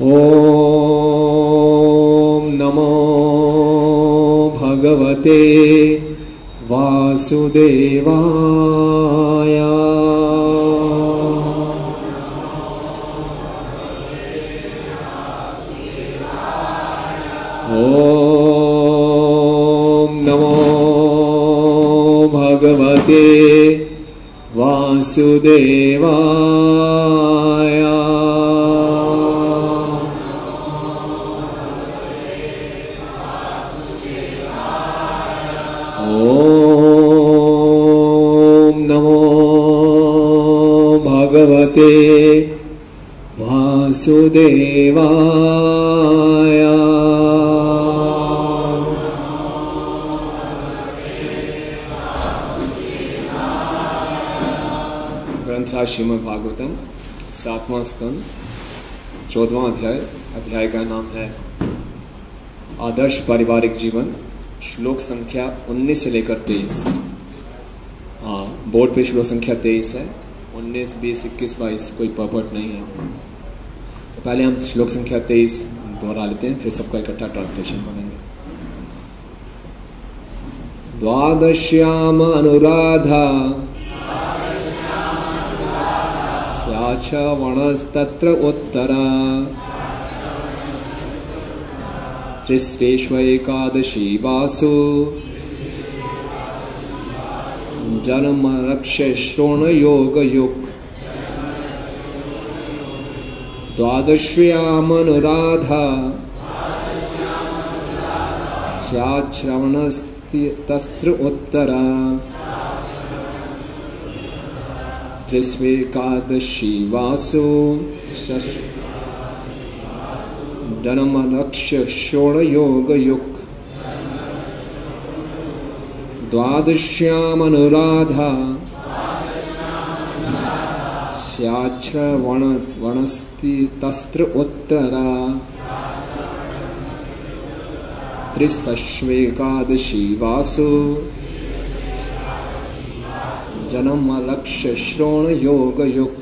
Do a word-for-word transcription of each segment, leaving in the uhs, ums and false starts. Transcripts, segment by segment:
ओम नमो भगवते वासुदेवाय। ओम नमो भगवते वासुदेवाय। ओम नमो भगवते वासुदेवाय। ग्रंथराज श्रीमद् भागवतम सातवां स्कंद चौदहवां अध्याय। अध्याय का नाम है आदर्श पारिवारिक जीवन। श्लोक संख्या उन्नीस से लेकर तेईस। हाँ, बोर्ड पे श्लोक संख्या तेईस है। उन्नीस, बीस, इक्कीस, बाईस कोई पर्पट नहीं है। तो पहले हम श्लोक संख्या तेईस दोहरा लेते हैं, फिर सबका इकट्ठा ट्रांसलेशन पढ़ेंगे। द्वादश्याम अनुराधा स्याच वणस्तत्र उत्तरा त्रिस्वेष्वैकादशी वासु जन्म रक्ष्य श्रोण योग युग। द्वादश्यामनुराधा स्याच्छ्रवणस्तत्र उत्तरा त्रिस्वेकादशी वासु जन्म लक्ष्य श्रोण योग युग। द्वादश्यामनुराधा स्याच्छ्रवणस्तत्र उत्तरा त्रिस्वेकादशी वासु जन्म लक्ष्य श्रोण योग युग।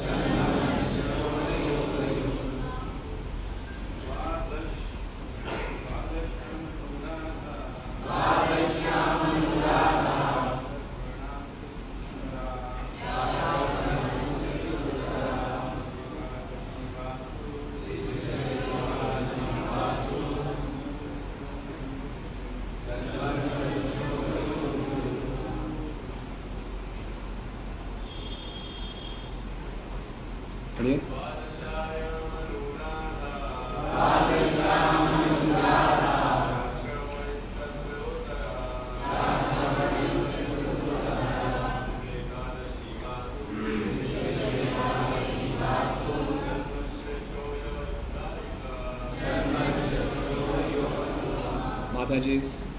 माताजी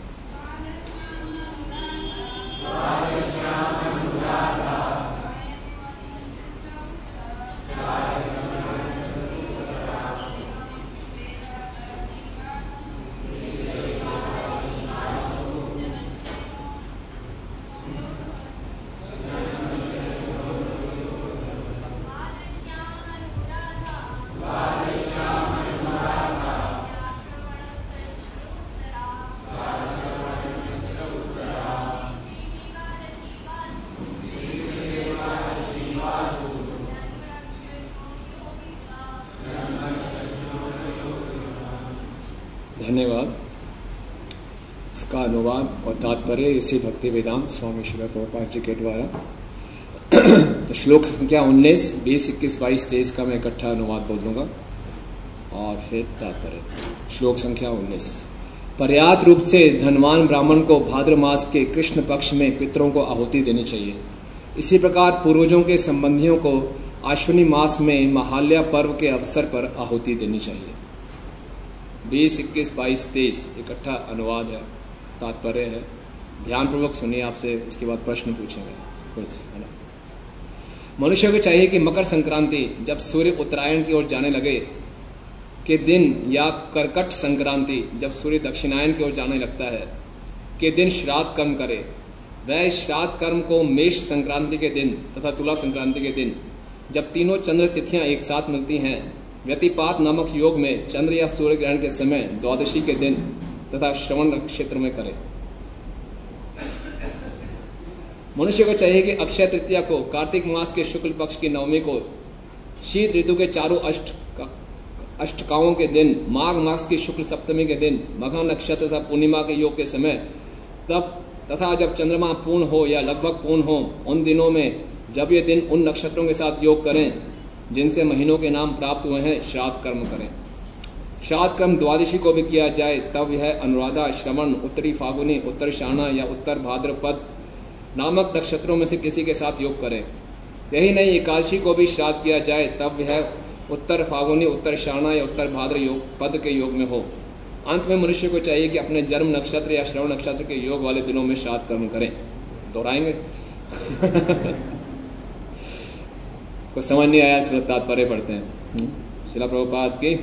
धन्यवाद। इसका अनुवाद और तात्पर्य इसी भक्ति वेदांत स्वामी श्री प्रभुपाद जी के द्वारा। तो श्लोक संख्या उन्नीस, बीस, इक्कीस, बाईस, तेईस का मैं इकट्ठा अनुवाद बोल दूंगा और फिर तात्पर्य। श्लोक संख्या उन्नीस। पर्याप्त रूप से धनवान ब्राह्मण को भाद्र मास के कृष्ण पक्ष में पितरों को आहुति देनी चाहिए। इसी प्रकार पूर्वजों के संबंधियों को आश्विनी मास में महाल्या पर्व के अवसर पर आहुति देनी चाहिए। बीस, इक्कीस, बाईस, तेईस इकट्ठा अनुवाद है, तात्पर्य है। ध्यानपूर्वक सुनिए, आपसे इसके बाद प्रश्न पूछेंगे। मनुष्य को चाहिए कि मकर संक्रांति जब सूर्य उत्तरायण की ओर जाने लगे के दिन या कर्कट संक्रांति जब सूर्य दक्षिणायन की ओर जाने लगता है के दिन श्राद्ध कर्म करे। वह श्राद्ध कर्म को मेष संक्रांति के दिन तथा तुला संक्रांति के दिन जब तीनों चंद्र तिथियां एक साथ मिलती हैं व्यतिपात नामक योग में चंद्र या सूर्य ग्रहण के समय द्वादशी के दिन तथा श्रवण नक्षत्र में करें। मनुष्य को चाहिए कि अक्षय तृतीया को, कार्तिक मास के शुक्ल पक्ष की नवमी को, शीत ऋतु के चारों अष्ट अष्टकाओं के दिन, माघ मास की शुक्ल सप्तमी के दिन, मघा नक्षत्र तथा पूर्णिमा के योग के समय, तब तथा जब चंद्रमा पूर्ण हो या लगभग पूर्ण हो, उन दिनों में जब ये दिन उन नक्षत्रों के साथ योग करें जिनसे महीनों के नाम प्राप्त हुए हैं, श्राद्ध कर्म करें। श्राद्ध कर्म द्वादशी को भी किया जाए तब यह अनुराधा, श्रवण, उत्तरी फागुनी, उत्तर शाना या उत्तर भाद्रपद नामक नक्षत्रों में से किसी के साथ योग करें। यही नहीं, एकादशी को भी श्राद्ध किया जाए तब यह उत्तर फागुनी, उत्तर शाना या उत्तर भाद्र योग पद के योग में हो। अंत में मनुष्य को चाहिए कि अपने जन्म नक्षत्र या श्रवण नक्षत्र के योग वाले दिनों में श्राद्ध कर्म करें। दोहराएंगे? कुछ समझ नहीं आया, चलो तात्पर्य पढ़ते हैं। श्रील प्रभुपाद की।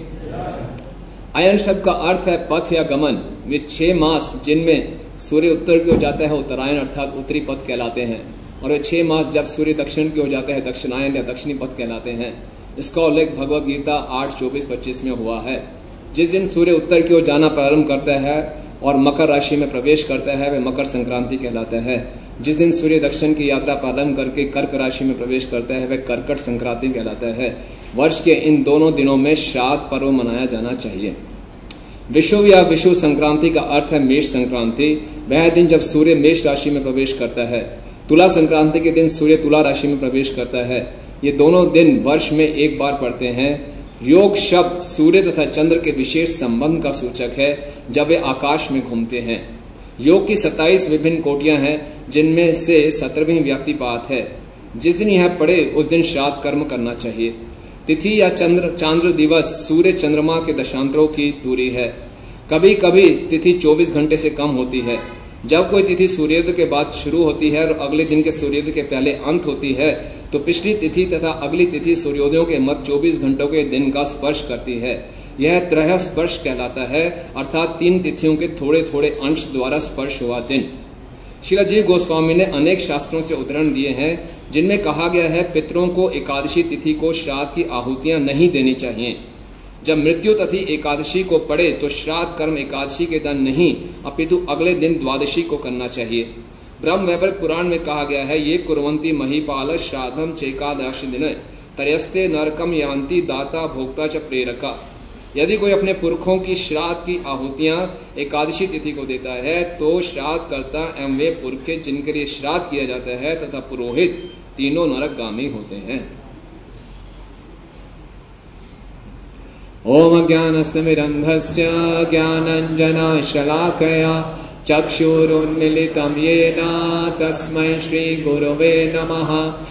अयन शब्द का अर्थ है पथ या गमन। वे छह मास जिनमें सूर्य उत्तर की ओर जाता है उत्तरायण अर्थात उत्तरी पथ कहलाते हैं, और वे छह मास जब सूर्य दक्षिण की ओर जाता है दक्षिणायन या दक्षिणी पथ कहलाते हैं। इसका उल्लेख भगवद गीता आठ चौबीस पच्चीस में हुआ है। जिस दिन सूर्य उत्तर की ओर जाना प्रारंभ करता है और मकर राशि में प्रवेश करता है वह मकर संक्रांति कहलाता है। जिस दिन सूर्य दक्षिण की यात्रा प्रारंभ करके कर्क राशि में प्रवेश करता है वह कर्कट संक्रांति कहलाता है। वर्ष के इन दोनों दिनों में श्राद्ध पर्व मनाया जाना चाहिए। विषुव या विषु संक्रांति का अर्थ है मेष संक्रांति। वह दिन जब सूर्य मेष राशि में प्रवेश करता है। तुला संक्रांति के दिन सूर्य तुला राशि में प्रवेश करता है। ये दोनों दिन वर्ष में एक बार पड़ते हैं। योग शब्द सूर्य तथा चंद्र के विशेष संबंध का सूचक है जब वे आकाश में घूमते हैं। योग की सत्ताईस विभिन्न कोटियां हैं जिनमें से सत्रहवीं व्यक्तिपात है। जिस दिन यह पड़े उस दिन श्राद्ध कर्म करना चाहिए। तिथि या चंद्र चांद्र दिवस सूर्य चंद्रमा के दशांतरों की दूरी है। कभी कभी तिथि चौबीस घंटे से कम होती है। जब कोई तिथि सूर्योदय के बाद शुरू होती है और अगले दिन के सूर्योदय के पहले अंत होती है तो पिछली तिथि तथा अगली तिथि सूर्योदयों के मध्य चौबीस घंटों के दिन का स्पर्श करती है। यह त्रय स्पर्श कहलाता है, अर्थात तीन तिथियों के थोड़े थोड़े अंश द्वारा स्पर्श हुआ दिन। श्रील जीव गोस्वामी ने अनेक शास्त्रों से उदाहरण दिए हैं जिनमें कहा गया है पितरों को एकादशी तिथि को श्राद्ध की आहुतियां नहीं देनी चाहिए। जब मृत्यु तिथि एकादशी को पड़े तो श्राद्ध कर्म एकादशी के दिन नहीं अपितु अगले दिन द्वादशी को करना चाहिए। ब्रह्म वैवर्त पुराण में कहा गया है ये कुर्वन्ति महीपाल श्राद्धम चैकादशी दिन तरयस्ते नरकम यान्ति दाता भोक्ता च प्रेरका। यदि कोई अपने पुरखों की श्राद्ध की आहुतियां एकादशी तिथि को देता है तो श्राद्ध करता एवं वे पुरखे जिनके लिए श्राद्ध किया जाता है तथा पुरोहित तीनों नरकगामी होते हैं। ओम ज्ञानस्तिमिरन्धस्य ज्ञानाञ्जनशलाकया चक्षुरुन्मीलितं येन तस्मै श्रीगुरवे नमः।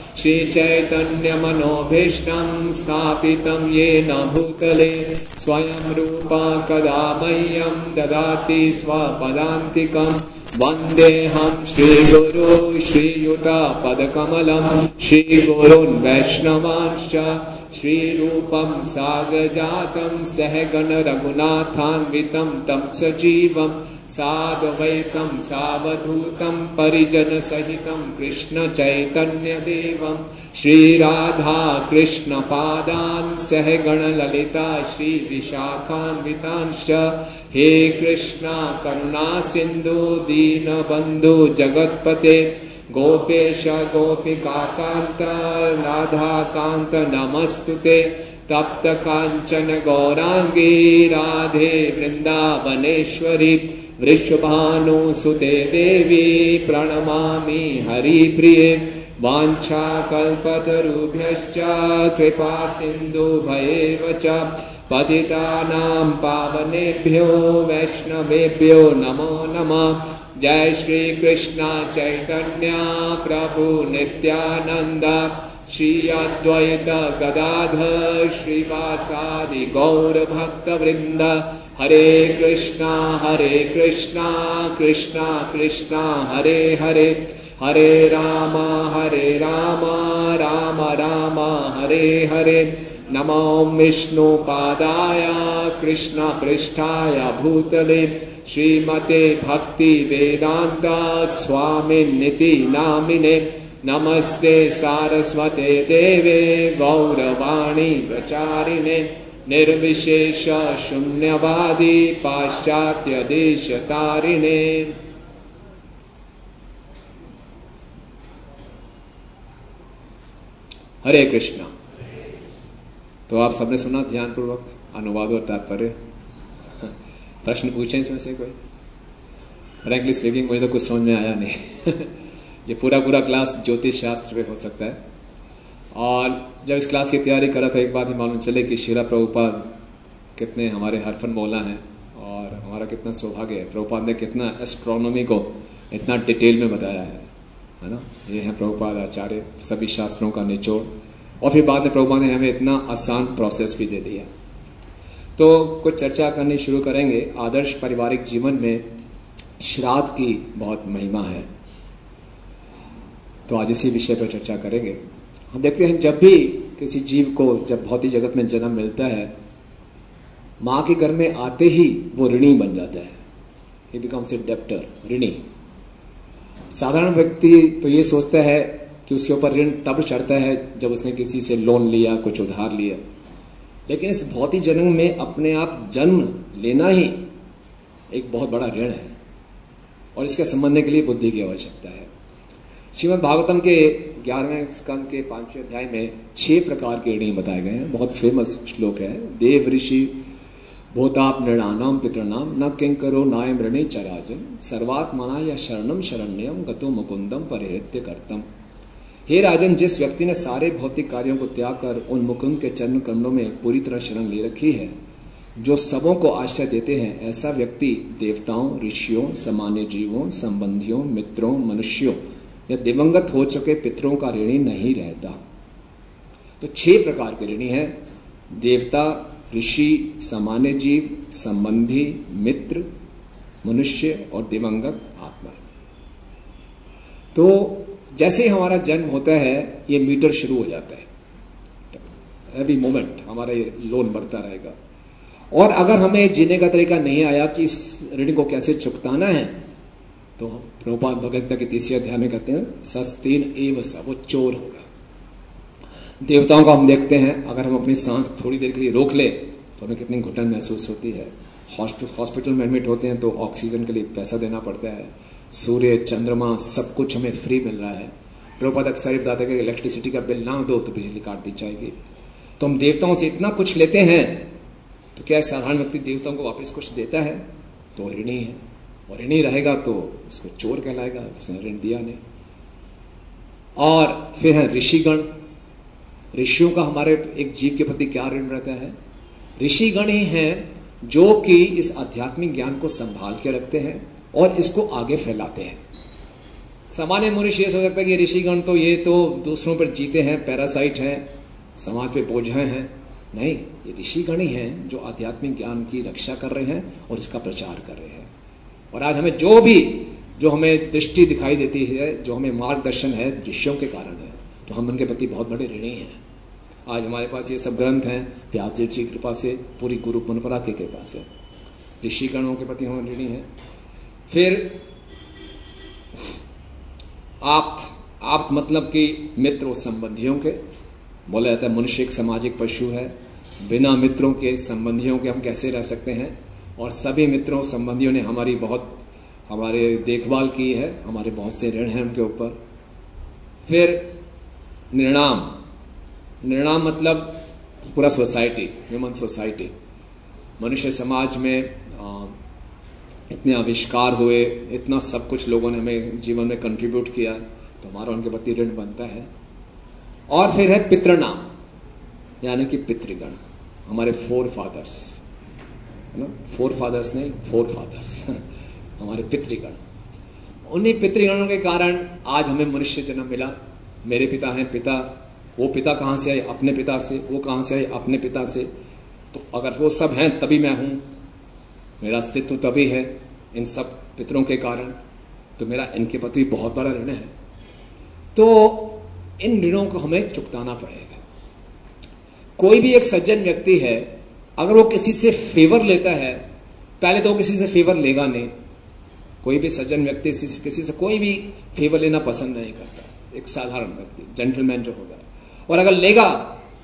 श्रीचैतन्यमनोभीष्टं स्थापितं येन भूतले स्वयं रूपा कदा मह्यं ददाति स्वपदान्तिकं। वन्देऽहं श्रीगुरो श्रीयुतपदकमलं श्रीगुरून् वैष्णवांश्च श्रीरूपं साग्रजातं सहगण रघुनाथान्वितं तं सजीवं साद्वैतं सावधूतं परिजनसहितं कृष्ण चैतन्यदेवं श्रीराधा कृष्णपादान् सहगण ललिता श्रीविशाखान्वितांश्च। हे कृष्णा करुणा सिन्धु दीनबन्धु जगत्पते गोपेश गोपिकान्त राधाकान्त नमस्तुते। तप्त कांचन गौरांगी राधे वृंदावनेश्वरी वृषभानुसुते देवी प्रणमामि हरिप्रिये। वाञ्छाकल्पतरुभ्यश्च कृपा सिन्धुभ्येव च पतितानां पावनेभ्यो वैष्णवेभ्यो नमो नमः। जय श्री कृष्ण चैतन्य प्रभु नित्यानंद श्री अद्वैत गदाधर श्रीवासादि गौर भक्त वृंद। हरे कृष्णा हरे कृष्णा कृष्णा कृष्णा हरे हरे हरे राम हरे राम राम राम हरे हरे। नमो विष्णुपादाय कृष्ण पृष्ठाय भूतले श्रीमते भक्ति वेदांत स्वामिनिति नामिने। नमस्ते सारस्वते देवे गौरवाणी प्रचारिणे निर्विशेष शून्यवादी पाश्चात्य देश तारिणे। हरे कृष्णा। तो आप सबने सुना ध्यानपूर्वक अनुवाद और तात्पर्य। प्रश्न पूछे इसमें से कोई? फ्रैंकली स्पीकिंग मुझे तो कुछ समझ में आया नहीं। ये पूरा पूरा क्लास ज्योतिष शास्त्र पे हो सकता है। और जब इस क्लास की तैयारी करा था एक बात ही मालूम चले कि श्रील प्रभुपाद कितने हमारे हरफन मौला हैं और हमारा कितना सौभाग्य है। प्रभुपाद ने कितना एस्ट्रोनॉमी को इतना डिटेल में बताया है, है ना। ये है प्रभुपाद आचार्य, सभी शास्त्रों का निचोड़। और फिर बाद में प्रभुपाद ने हमें इतना आसान प्रोसेस भी दे दिया। तो कुछ चर्चा करनी शुरू करेंगे। आदर्श पारिवारिक जीवन में श्राद्ध की बहुत महिमा है, तो आज इसी विषय पर चर्चा करेंगे। हम देखते हैं जब भी किसी जीव को जब भौतिक जगत में जन्म मिलता है, मां के घर में आते ही वो ऋणी बन जाता है। ही बिकम्स ए डेब्टर, ऋणी। साधारण व्यक्ति तो ये सोचता है कि उसके ऊपर ऋण तब चढ़ता है जब उसने किसी से लोन लिया, कुछ उधार लिया। लेकिन इस भौतिक जन्म में अपने आप जन्म लेना ही एक बहुत बड़ा ऋण है और इसके संबंधने के लिए बुद्धि की आवश्यकता है। श्रीमद् भागवतम के ग्यारहवें स्कंद के पांचवें अध्याय में छह प्रकार के ऋणी बताए गए हैं। बहुत फेमस श्लोक है। देव ऋषि भूताप नृणानाम पितृणाम न किंकरो नायम ऋणे चराजन सर्वात्मना या शरणम शरण्यम गतो मुकुंदम परिहृत्य कर्तम। हे राजन, जिस व्यक्ति ने सारे भौतिक कार्यों को त्याग कर उन मुकुंद के चरण कमलों में पूरी तरह शरण ले रखी है, जो सबों को आश्रय देते हैं, ऐसा व्यक्ति देवताओं, ऋषियों, सामान्य जीवों, संबंधियों, मित्रों, मनुष्यों या दिवंगत हो चुके पितरों का ऋणी नहीं रहता। तो छह प्रकार के ऋणी हैं। देवता, ऋषि, सामान्य जीव, संबंधी, मित्र, मनुष्य और दिवंगत आत्मा। तो जैसे हमारा जन्म होता है ये मीटर शुरू हो जाता है। एवरी मोमेंट हमारा ये लोन बढ़ता रहेगा। और अगर हमें जीने का तरीका नहीं आया कि इस ऋण को कैसे चुकताना है, तो प्रभुपाद भगवद गीता के तीसरे अध्याय में कहते हैं सस्तीन एव स, वो चोर होगा। देवताओं को हम देखते हैं, अगर हम अपनी सांस थोड़ी देर के लिए रोक ले तो हमें कितनी घुटन महसूस होती है। हॉस्पिटल में एडमिट होते हैं तो ऑक्सीजन के लिए पैसा देना पड़ता है। सूर्य, चंद्रमा, सब कुछ हमें फ्री मिल रहा है। प्रभुपाद अक्सर बताते हैं कि इलेक्ट्रिसिटी का बिल ना दो तो बिजली काट दी जाएगी। तो हम देवताओं से इतना कुछ लेते हैं, तो क्या साधारण व्यक्ति देवताओं को वापस कुछ देता है? तो ऋणी है, और ऋणी रहेगा तो उसको चोर कहलाएगा, उसने ऋण दिया नहीं। और फिर है ऋषिगण। ऋषियों का हमारे एक जीव के प्रति क्या ऋण रहता है? ऋषिगण ही हैं जो कि इस आध्यात्मिक ज्ञान को संभाल के रखते हैं और इसको आगे फैलाते हैं। सामान्य मनुष्य ये सोच सकता है कि ऋषिगण तो ये तो दूसरों पर जीते हैं, पैरासाइट हैं, समाज पे बोझ हैं। नहीं, ये ऋषिगण ही हैं जो आध्यात्मिक ज्ञान की रक्षा कर रहे हैं और इसका प्रचार कर रहे हैं। और आज हमें जो भी जो हमें दृष्टि दिखाई देती है, जो हमें मार्गदर्शन है, ऋषियों के कारण है। तो हम उनके प्रति बहुत बड़े ऋणी हैं। आज हमारे पास ये सब ग्रंथ हैं व्यास जी की कृपा से, पूरी गुरु परंपरा की कृपा से। ऋषिगणों के प्रति हम ऋणी हैं। फिर आप्त, आप्त मतलब कि मित्र संबंधियों के। बोला जाता है मनुष्य एक सामाजिक पशु है, बिना मित्रों के, संबंधियों के हम कैसे रह सकते हैं। और सभी मित्रों संबंधियों ने हमारी बहुत हमारे देखभाल की है, हमारे बहुत से ऋण हैं उनके ऊपर। फिर निर्णाम, निर्णाम मतलब पूरा सोसाइटी, ह्यूमन सोसाइटी। मनुष्य समाज में आ, इतने आविष्कार हुए, इतना सब कुछ लोगों ने हमें जीवन में कंट्रीब्यूट किया, तो हमारा उनके प्रति ऋण बनता है। और फिर है पितृनाम, यानी कि पितृगण, हमारे फोर फादर्स, है ना। फोर फादर्स नहीं, फोर फादर्स हमारे पितृगण। उन्हीं पितृगणों के कारण आज हमें मनुष्य जन्म मिला। मेरे पिता हैं पिता, वो पिता कहाँ से आए? अपने पिता से। वो कहाँ से आए? अपने पिता से। तो अगर वो सब हैं तभी मैं हूं, मेरा अस्तित्व तभी है इन सब पितरों के कारण। तो मेरा इनके प्रति बहुत बड़ा ऋण है। तो इन ऋणों को हमें चुकाना पड़ेगा। कोई भी एक सज्जन व्यक्ति है, अगर वो किसी से फेवर लेता है, पहले तो वो किसी से फेवर लेगा नहीं। कोई भी सज्जन व्यक्ति किसी से कोई भी फेवर लेना पसंद नहीं करता, एक साधारण व्यक्ति, जेंटलमैन जो होगा। और अगर लेगा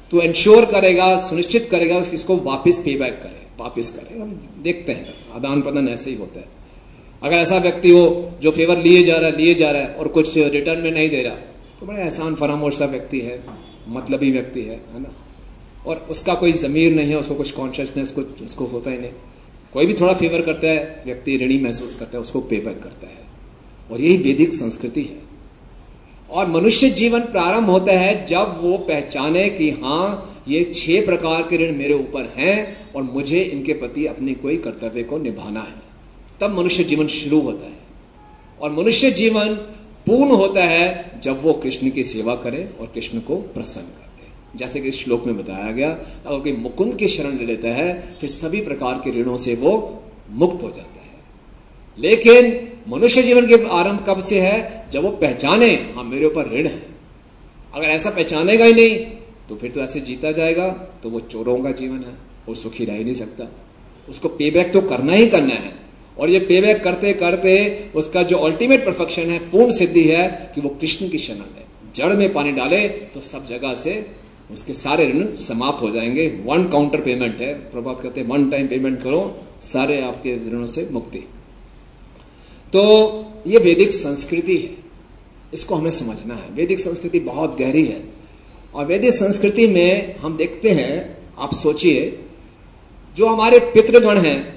तो इंश्योर करेगा, सुनिश्चित करेगा कि इसको वापस पे बैक करे, वापस करे। हम देखते हैं आदान प्रदान ऐसे ही होता है। अगर ऐसा व्यक्ति हो जो फेवर लिए जा रहा है लिए जा रहा है और कुछ रिटर्न में नहीं दे रहा, तो बड़ा एहसान फरामोश सा व्यक्ति है, मतलबी व्यक्ति है, है ना। और उसका कोई ज़मीर नहीं है, उसको कुछ कॉन्शियसनेस कुछ उसको होता ही नहीं। कोई भी थोड़ा फेवर करता है, व्यक्ति ऋणी महसूस करता है, उसको पे बैक करता है। और यही वैदिक संस्कृति है। और मनुष्य जीवन प्रारंभ होता है जब वो पहचाने कि हाँ, ये छह प्रकार के ऋण मेरे ऊपर हैं और मुझे इनके प्रति अपने कोई कर्तव्य को निभाना है। तब मनुष्य जीवन शुरू होता है। और मनुष्य जीवन पूर्ण होता है जब वो कृष्ण की सेवा करे और कृष्ण को प्रसन्न कर दे। जैसे कि इस श्लोक में बताया गया, अगर कोई मुकुंद की शरण ले लेता है फिर सभी प्रकार के ऋणों से वो मुक्त हो जाता है। लेकिन मनुष्य जीवन के आरंभ कब से है? जब वो पहचाने हाँ मेरे ऊपर ऋण है। अगर ऐसा पहचानेगा ही नहीं तो फिर तो ऐसे जीता जाएगा, तो वो चोरों का जीवन है, वो सुखी रह ही नहीं सकता। उसको पे बैक तो करना ही करना है। और ये पे बैक करते करते उसका जो अल्टीमेट परफेक्शन है, पूर्ण सिद्धि है कि वो कृष्ण की शरण है। जड़ में पानी डाले तो सब जगह से उसके सारे ऋण समाप्त हो जाएंगे। वन काउंटर पेमेंट है, प्रभात कहते हैं वन टाइम पेमेंट करो, सारे आपके ऋणों से मुक्ति। तो ये वैदिक संस्कृति है, इसको हमें समझना है। वैदिक संस्कृति बहुत गहरी है। और वैदिक संस्कृति में हम देखते हैं, आप सोचिए, जो हमारे पितृगण हैं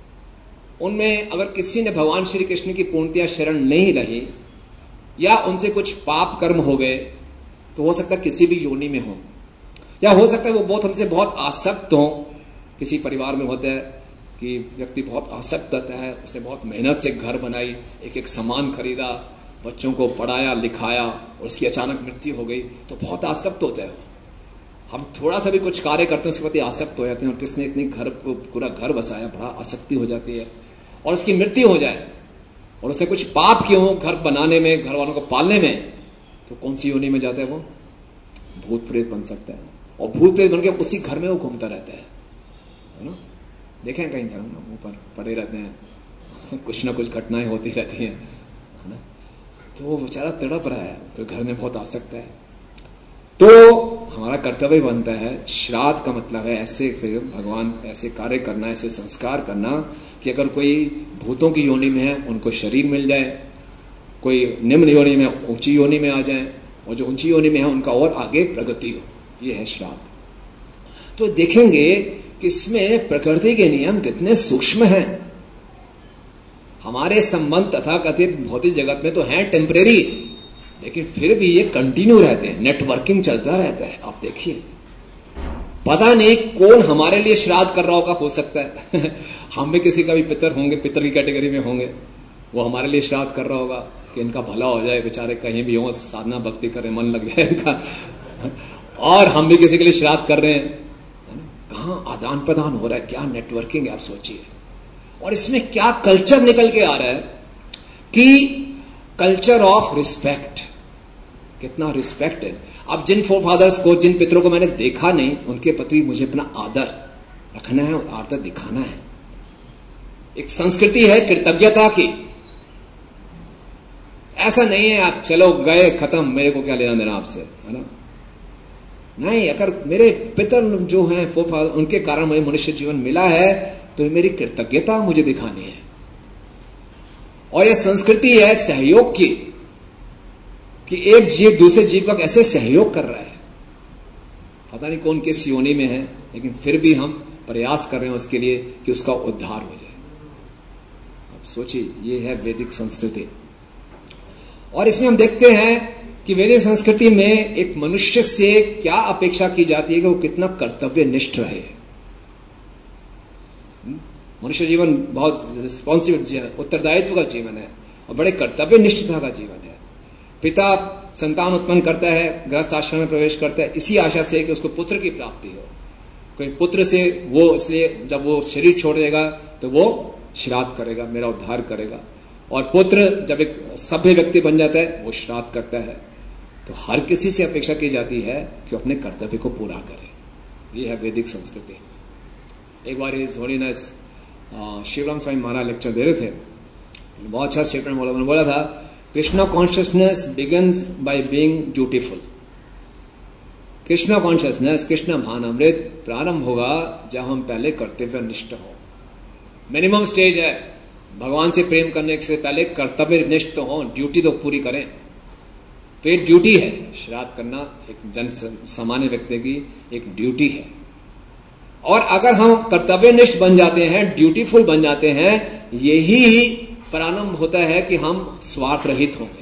उनमें अगर किसी ने भगवान श्री कृष्ण की पूर्णतया शरण नहीं रही या उनसे कुछ पाप कर्म हो गए, तो हो सकता है किसी भी योनि में हो, या हो सकता है वो बहुत हमसे बहुत आसक्त हो। किसी परिवार में होता है कि व्यक्ति बहुत आसक्त रहता है, उसने बहुत मेहनत से घर बनाई, एक एक सामान खरीदा, बच्चों को पढ़ाया लिखाया, और उसकी अचानक मृत्यु हो गई, तो बहुत आसक्त होता है। हम थोड़ा सा भी कुछ कार्य करते हैं उसके प्रति आसक्त हो जाते हैं, और किसने इतनी घर पूरा घर बसाया, बड़ा आसक्ति हो जाती है। और उसकी मृत्यु हो जाए और उसने कुछ पाप किए हो घर बनाने में, घर वालों को पालने में, तो कौन सी योनि में जाता है वो? भूत प्रेत बन सकता है। और भूत प्रेत बन के उसी घर में वो घूमता रहता है, है ना। देखें कहीं घर में ऊपर पड़े रहते हैं, कुछ ना कुछ घटनाएं होती रहती हैं, है ना। तो वो बेचारा तड़प रहा है, तो घर में बहुत आसक्त है। तो हमारा कर्तव्य बनता है, श्राद्ध का मतलब है ऐसे फिर भगवान ऐसे कार्य करना, ऐसे संस्कार करना कि अगर कोई भूतों की योनि में है उनको शरीर मिल जाए, कोई निम्न योनि में ऊंची योनि में आ जाए, और जो ऊंची योनि में है उनका और आगे प्रगति हो। ये है श्राद्ध। तो देखेंगे कि इसमें प्रकृति के नियम कितने सूक्ष्म हैं। हमारे संबंध तथाकथित भौतिक जगत में तो हैं टेम्परेरी, लेकिन फिर भी ये कंटिन्यू रहते हैं, नेटवर्किंग चलता रहता है। आप देखिए, पता नहीं कौन हमारे लिए श्राद्ध कर रहा होगा, हो सकता है हम भी किसी का भी पितर होंगे, पितर की कैटेगरी में होंगे, वो हमारे लिए श्राद्ध कर रहा होगा कि इनका भला हो जाए, बेचारे कहीं भी हो, साधना भक्ति करें, मन लग जाए इनका और हम भी किसी के लिए श्राद्ध कर रहे हैं। कहां आदान प्रदान हो रहा है, क्या नेटवर्किंग है, आप सोचिए। और इसमें क्या कल्चर निकल के आ रहा है कि कल्चर ऑफ रिस्पेक्ट, कितना रिस्पेक्ट है। अब जिन फोर फादर्स को, जिन पितरों को मैंने देखा नहीं, उनके प्रति मुझे अपना आदर रखना है और आदर दिखाना है। एक संस्कृति है कृतज्ञता की। ऐसा नहीं है आप चलो गए खत्म, मेरे को क्या लेना देना आपसे, है ना। नहीं, अगर मेरे पितर जो हैं फोर फादर, उनके कारण मुझे मनुष्य जीवन मिला है, तो मेरी कृतज्ञता मुझे दिखानी है। और यह संस्कृति है सहयोग की, कि एक जीव दूसरे जीव का कैसे सहयोग कर रहा है। पता नहीं कौन किस योनि में है, लेकिन फिर भी हम प्रयास कर रहे हैं उसके लिए कि उसका उद्धार हो जाए। आप सोचिए, ये है वैदिक संस्कृति। और इसमें हम देखते हैं कि वैदिक संस्कृति में एक मनुष्य से क्या अपेक्षा की जाती है कि वो कितना कर्तव्यनिष्ठ रहे। मनुष्य जीवन बहुत रिस्पॉन्सिबल, उत्तरदायित्व का जीवन है और बड़े कर्तव्य निष्ठता का जीवन है। पिता संतान उत्पन्न करता है, गृहस्थ आश्रम में प्रवेश करता है, इसी आशा से कि उसको पुत्र की प्राप्ति हो। कोई पुत्र से वो इसलिए जब वो शरीर छोड़ देगा तो वो श्राद्ध करेगा, मेरा उद्धार करेगा। और पुत्र जब एक सभ्य व्यक्ति बन जाता है वो श्राद्ध करता है। तो हर किसी से अपेक्षा की जाती है कि अपने कर्तव्य को पूरा करे। ये है वैदिक संस्कृति। एक बार इस होलीनेस शिवराम स्वामी महाराज लेक्चर दे रहे थे, बहुत अच्छा स्टेटमेंट बोला। उन्होंने बोला था, Krishna consciousness begins by being dutiful. Krishna consciousness, Krishna भानामृत प्रारंभ होगा जब हम पहले कर्तव्य निष्ठ हो। मिनिमम स्टेज है भगवान से प्रेम करने से पहले कर्तव्य निष्ठ हो, ड्यूटी तो पूरी करें। तो ये ड्यूटी है, श्राद्ध करना एक जन सामान्य व्यक्ति की एक ड्यूटी है। और अगर हम कर्तव्यनिष्ठ बन जाते हैं, ड्यूटीफुल बन जाते हैं, यही प्रारंभ होता है कि हम स्वार्थ रहित होंगे।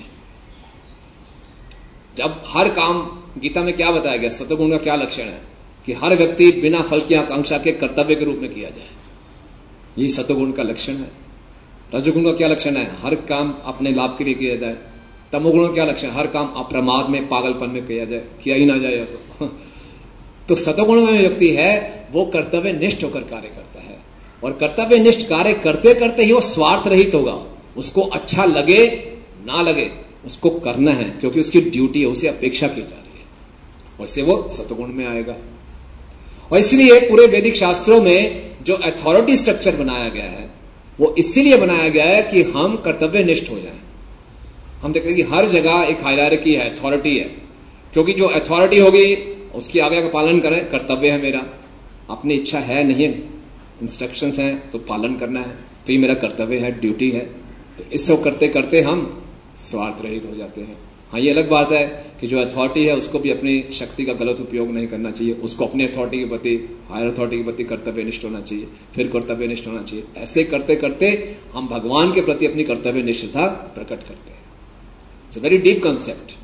जब हर काम, गीता में क्या बताया गया, सतोगुण का क्या लक्षण है कि हर व्यक्ति बिना फल की आकांक्षा के कर्तव्य के रूप में किया जाए, यही सतोगुण का लक्षण है। रजोगुण का क्या लक्षण है, हर काम अपने लाभ के लिए किया जाए। तमोगुण का क्या लक्षण है, हर काम अप्रमाद में, पागलपन में किया जाए, किया ही ना जाए तो तो सतोगुण में व्यक्ति है वो कर्तव्य निष्ठ होकर कार्य करता है, और कर्तव्य निष्ठ कार्य करते करते ही वो स्वार्थ रहित होगा। उसको अच्छा लगे ना लगे उसको करना है, क्योंकि उसकी ड्यूटी है, उसे अपेक्षा की जा रही है, और इससे वो सतोगुण में आएगा। और इसलिए पूरे वैदिक शास्त्रों में जो अथॉरिटी स्ट्रक्चर बनाया गया है वो इसीलिए बनाया गया है कि हम कर्तव्य निष्ठ हो जाएं। हम देखते हैं कि हर जगह एक हायरार्की है, अथॉरिटी है, क्योंकि जो अथॉरिटी होगी उसकी आज्ञा का पालन करें, कर्तव्य है मेरा। अपनी इच्छा है नहीं, इंस्ट्रक्शंस हैं तो पालन करना है, तो ये मेरा कर्तव्य है, ड्यूटी है। तो इसको करते करते हम स्वार्थ रहित हो जाते हैं। हाँ, ये अलग बात है कि जो अथॉरिटी है उसको भी अपनी शक्ति का गलत उपयोग नहीं करना चाहिए, उसको अपनी अथॉरिटी के प्रति, हायर अथॉरिटी के प्रति कर्तव्यनिष्ठ होना चाहिए, फिर कर्तव्यनिष्ठ होना चाहिए। ऐसे करते करते हम भगवान के प्रति अपनी कर्तव्यनिष्ठता प्रकट करते हैं। It's a very deep concept,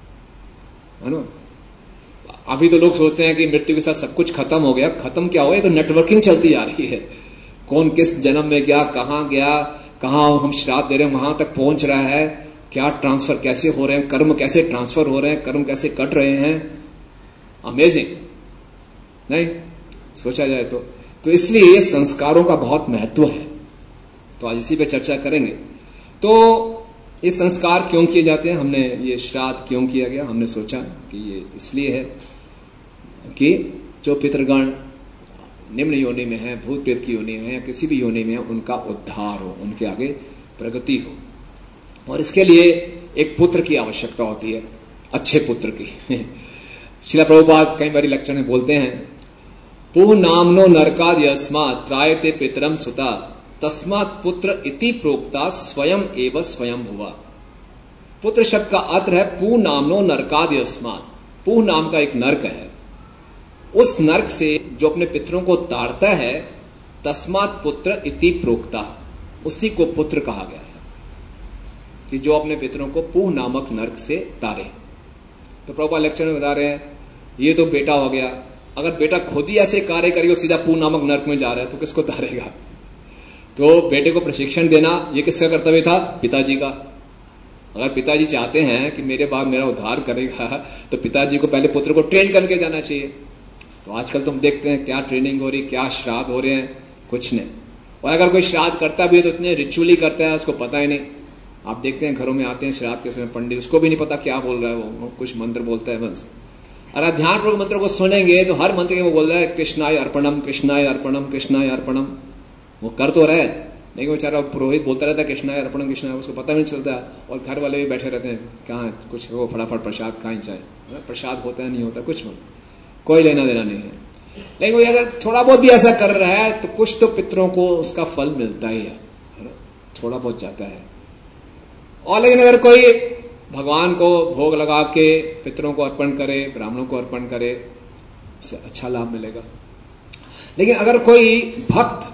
है ना। अभी तो लोग सोचते हैं कि मृत्यु के साथ सब कुछ खत्म हो गया। खत्म क्या हो गया, तो नेटवर्किंग चलती जा रही है। कौन किस जन्म में गया, कहां गया, कहां हम श्राद्ध दे रहे हैं वहां तक पहुंच रहा है, क्या ट्रांसफर कैसे हो रहे हैं, कर्म कैसे ट्रांसफर हो रहे हैं, कर्म कैसे कट रहे हैं। अमेजिंग, नहीं सोचा जाए तो तो इसलिए संस्कारों का बहुत महत्व है। तो आज इसी पे चर्चा करेंगे। तो ये संस्कार क्यों किए जाते हैं, हमने ये श्राद्ध क्यों किया गया, हमने सोचा कि ये इसलिए है कि जो पितृगण निम्न योनि में है, भूत प्रेत की योनि में है, किसी भी योनि में है, उनका उद्धार हो, उनके आगे प्रगति हो। और इसके लिए एक पुत्र की आवश्यकता होती है, अच्छे पुत्र की। श्रील प्रभुपाद कई बार लेक्चर में बोलते हैं, पुह नामनो नरकाद यस्मात् त्रायते पितरम सुता तस्मात् पुत्र इति प्रोक्ता स्वयं एव स्वयं हुआ। पुत्र शब्द का अर्थ है पू नामनो नरकाद यस्मात्। पूह नाम का एक नरक है, उस नरक से जो अपने पितरों को ताड़ता है, तस्मात् पुत्र इति प्रोक्ता, उसी को पुत्र कहा गया है कि जो अपने पितरों को पूह नामक नरक से तारे। तो प्रभुपाद लेक्चर में बता रहे हैं ये तो बेटा हो गया, अगर बेटा खुद ही ऐसे कार्य करेगा सीधा पूह नामक नरक में जा रहा है तो किसको तारेगा। तो बेटे को प्रशिक्षण देना ये किसका कर्तव्य था, पिताजी का। अगर पिताजी चाहते हैं कि मेरे बाद मेरा उद्धार करेगा तो पिताजी को पहले पुत्र को ट्रेन करके जाना चाहिए। तो आजकल तुम देखते हैं क्या ट्रेनिंग हो रही, क्या श्राद्ध हो रहे हैं, कुछ नहीं। और अगर कोई श्राद्ध करता भी है तो इतने रिचुअली करता है उसको पता ही नहीं। आप देखते हैं घरों में आते हैं श्राद्ध के समय पंडित, उसको भी नहीं पता क्या बोल रहा है, वो कुछ मंत्र बोलता है बस। और ध्यान पूर्वक मंत्र को सुनेंगे तो हर मंत्र के वो बोल रहा है कृष्णाय अर्पणम कृष्णाय अर्पणम कृष्णाय अर्पणम। वो कर तो रहे नहीं, बेचारा पुरोहित बोलता रहता है कृष्णाय अर्पणम कृष्णाय, उसको पता भी नहीं चलता। और घर वाले भी बैठे रहते हैं कहाँ कुछ वो फटाफट प्रसाद खाई जाए, प्रसाद होता है नहीं होता कुछ कोई लेना देना नहीं है। लेकिन अगर थोड़ा बहुत भी ऐसा कर रहा है तो कुछ तो पितरों को उसका फल मिलता ही है, थोड़ा बहुत जाता है। और लेकिन अगर कोई भगवान को भोग लगा के पितरों को अर्पण करे, ब्राह्मणों को अर्पण करे, उससे अच्छा लाभ मिलेगा। लेकिन अगर कोई भक्त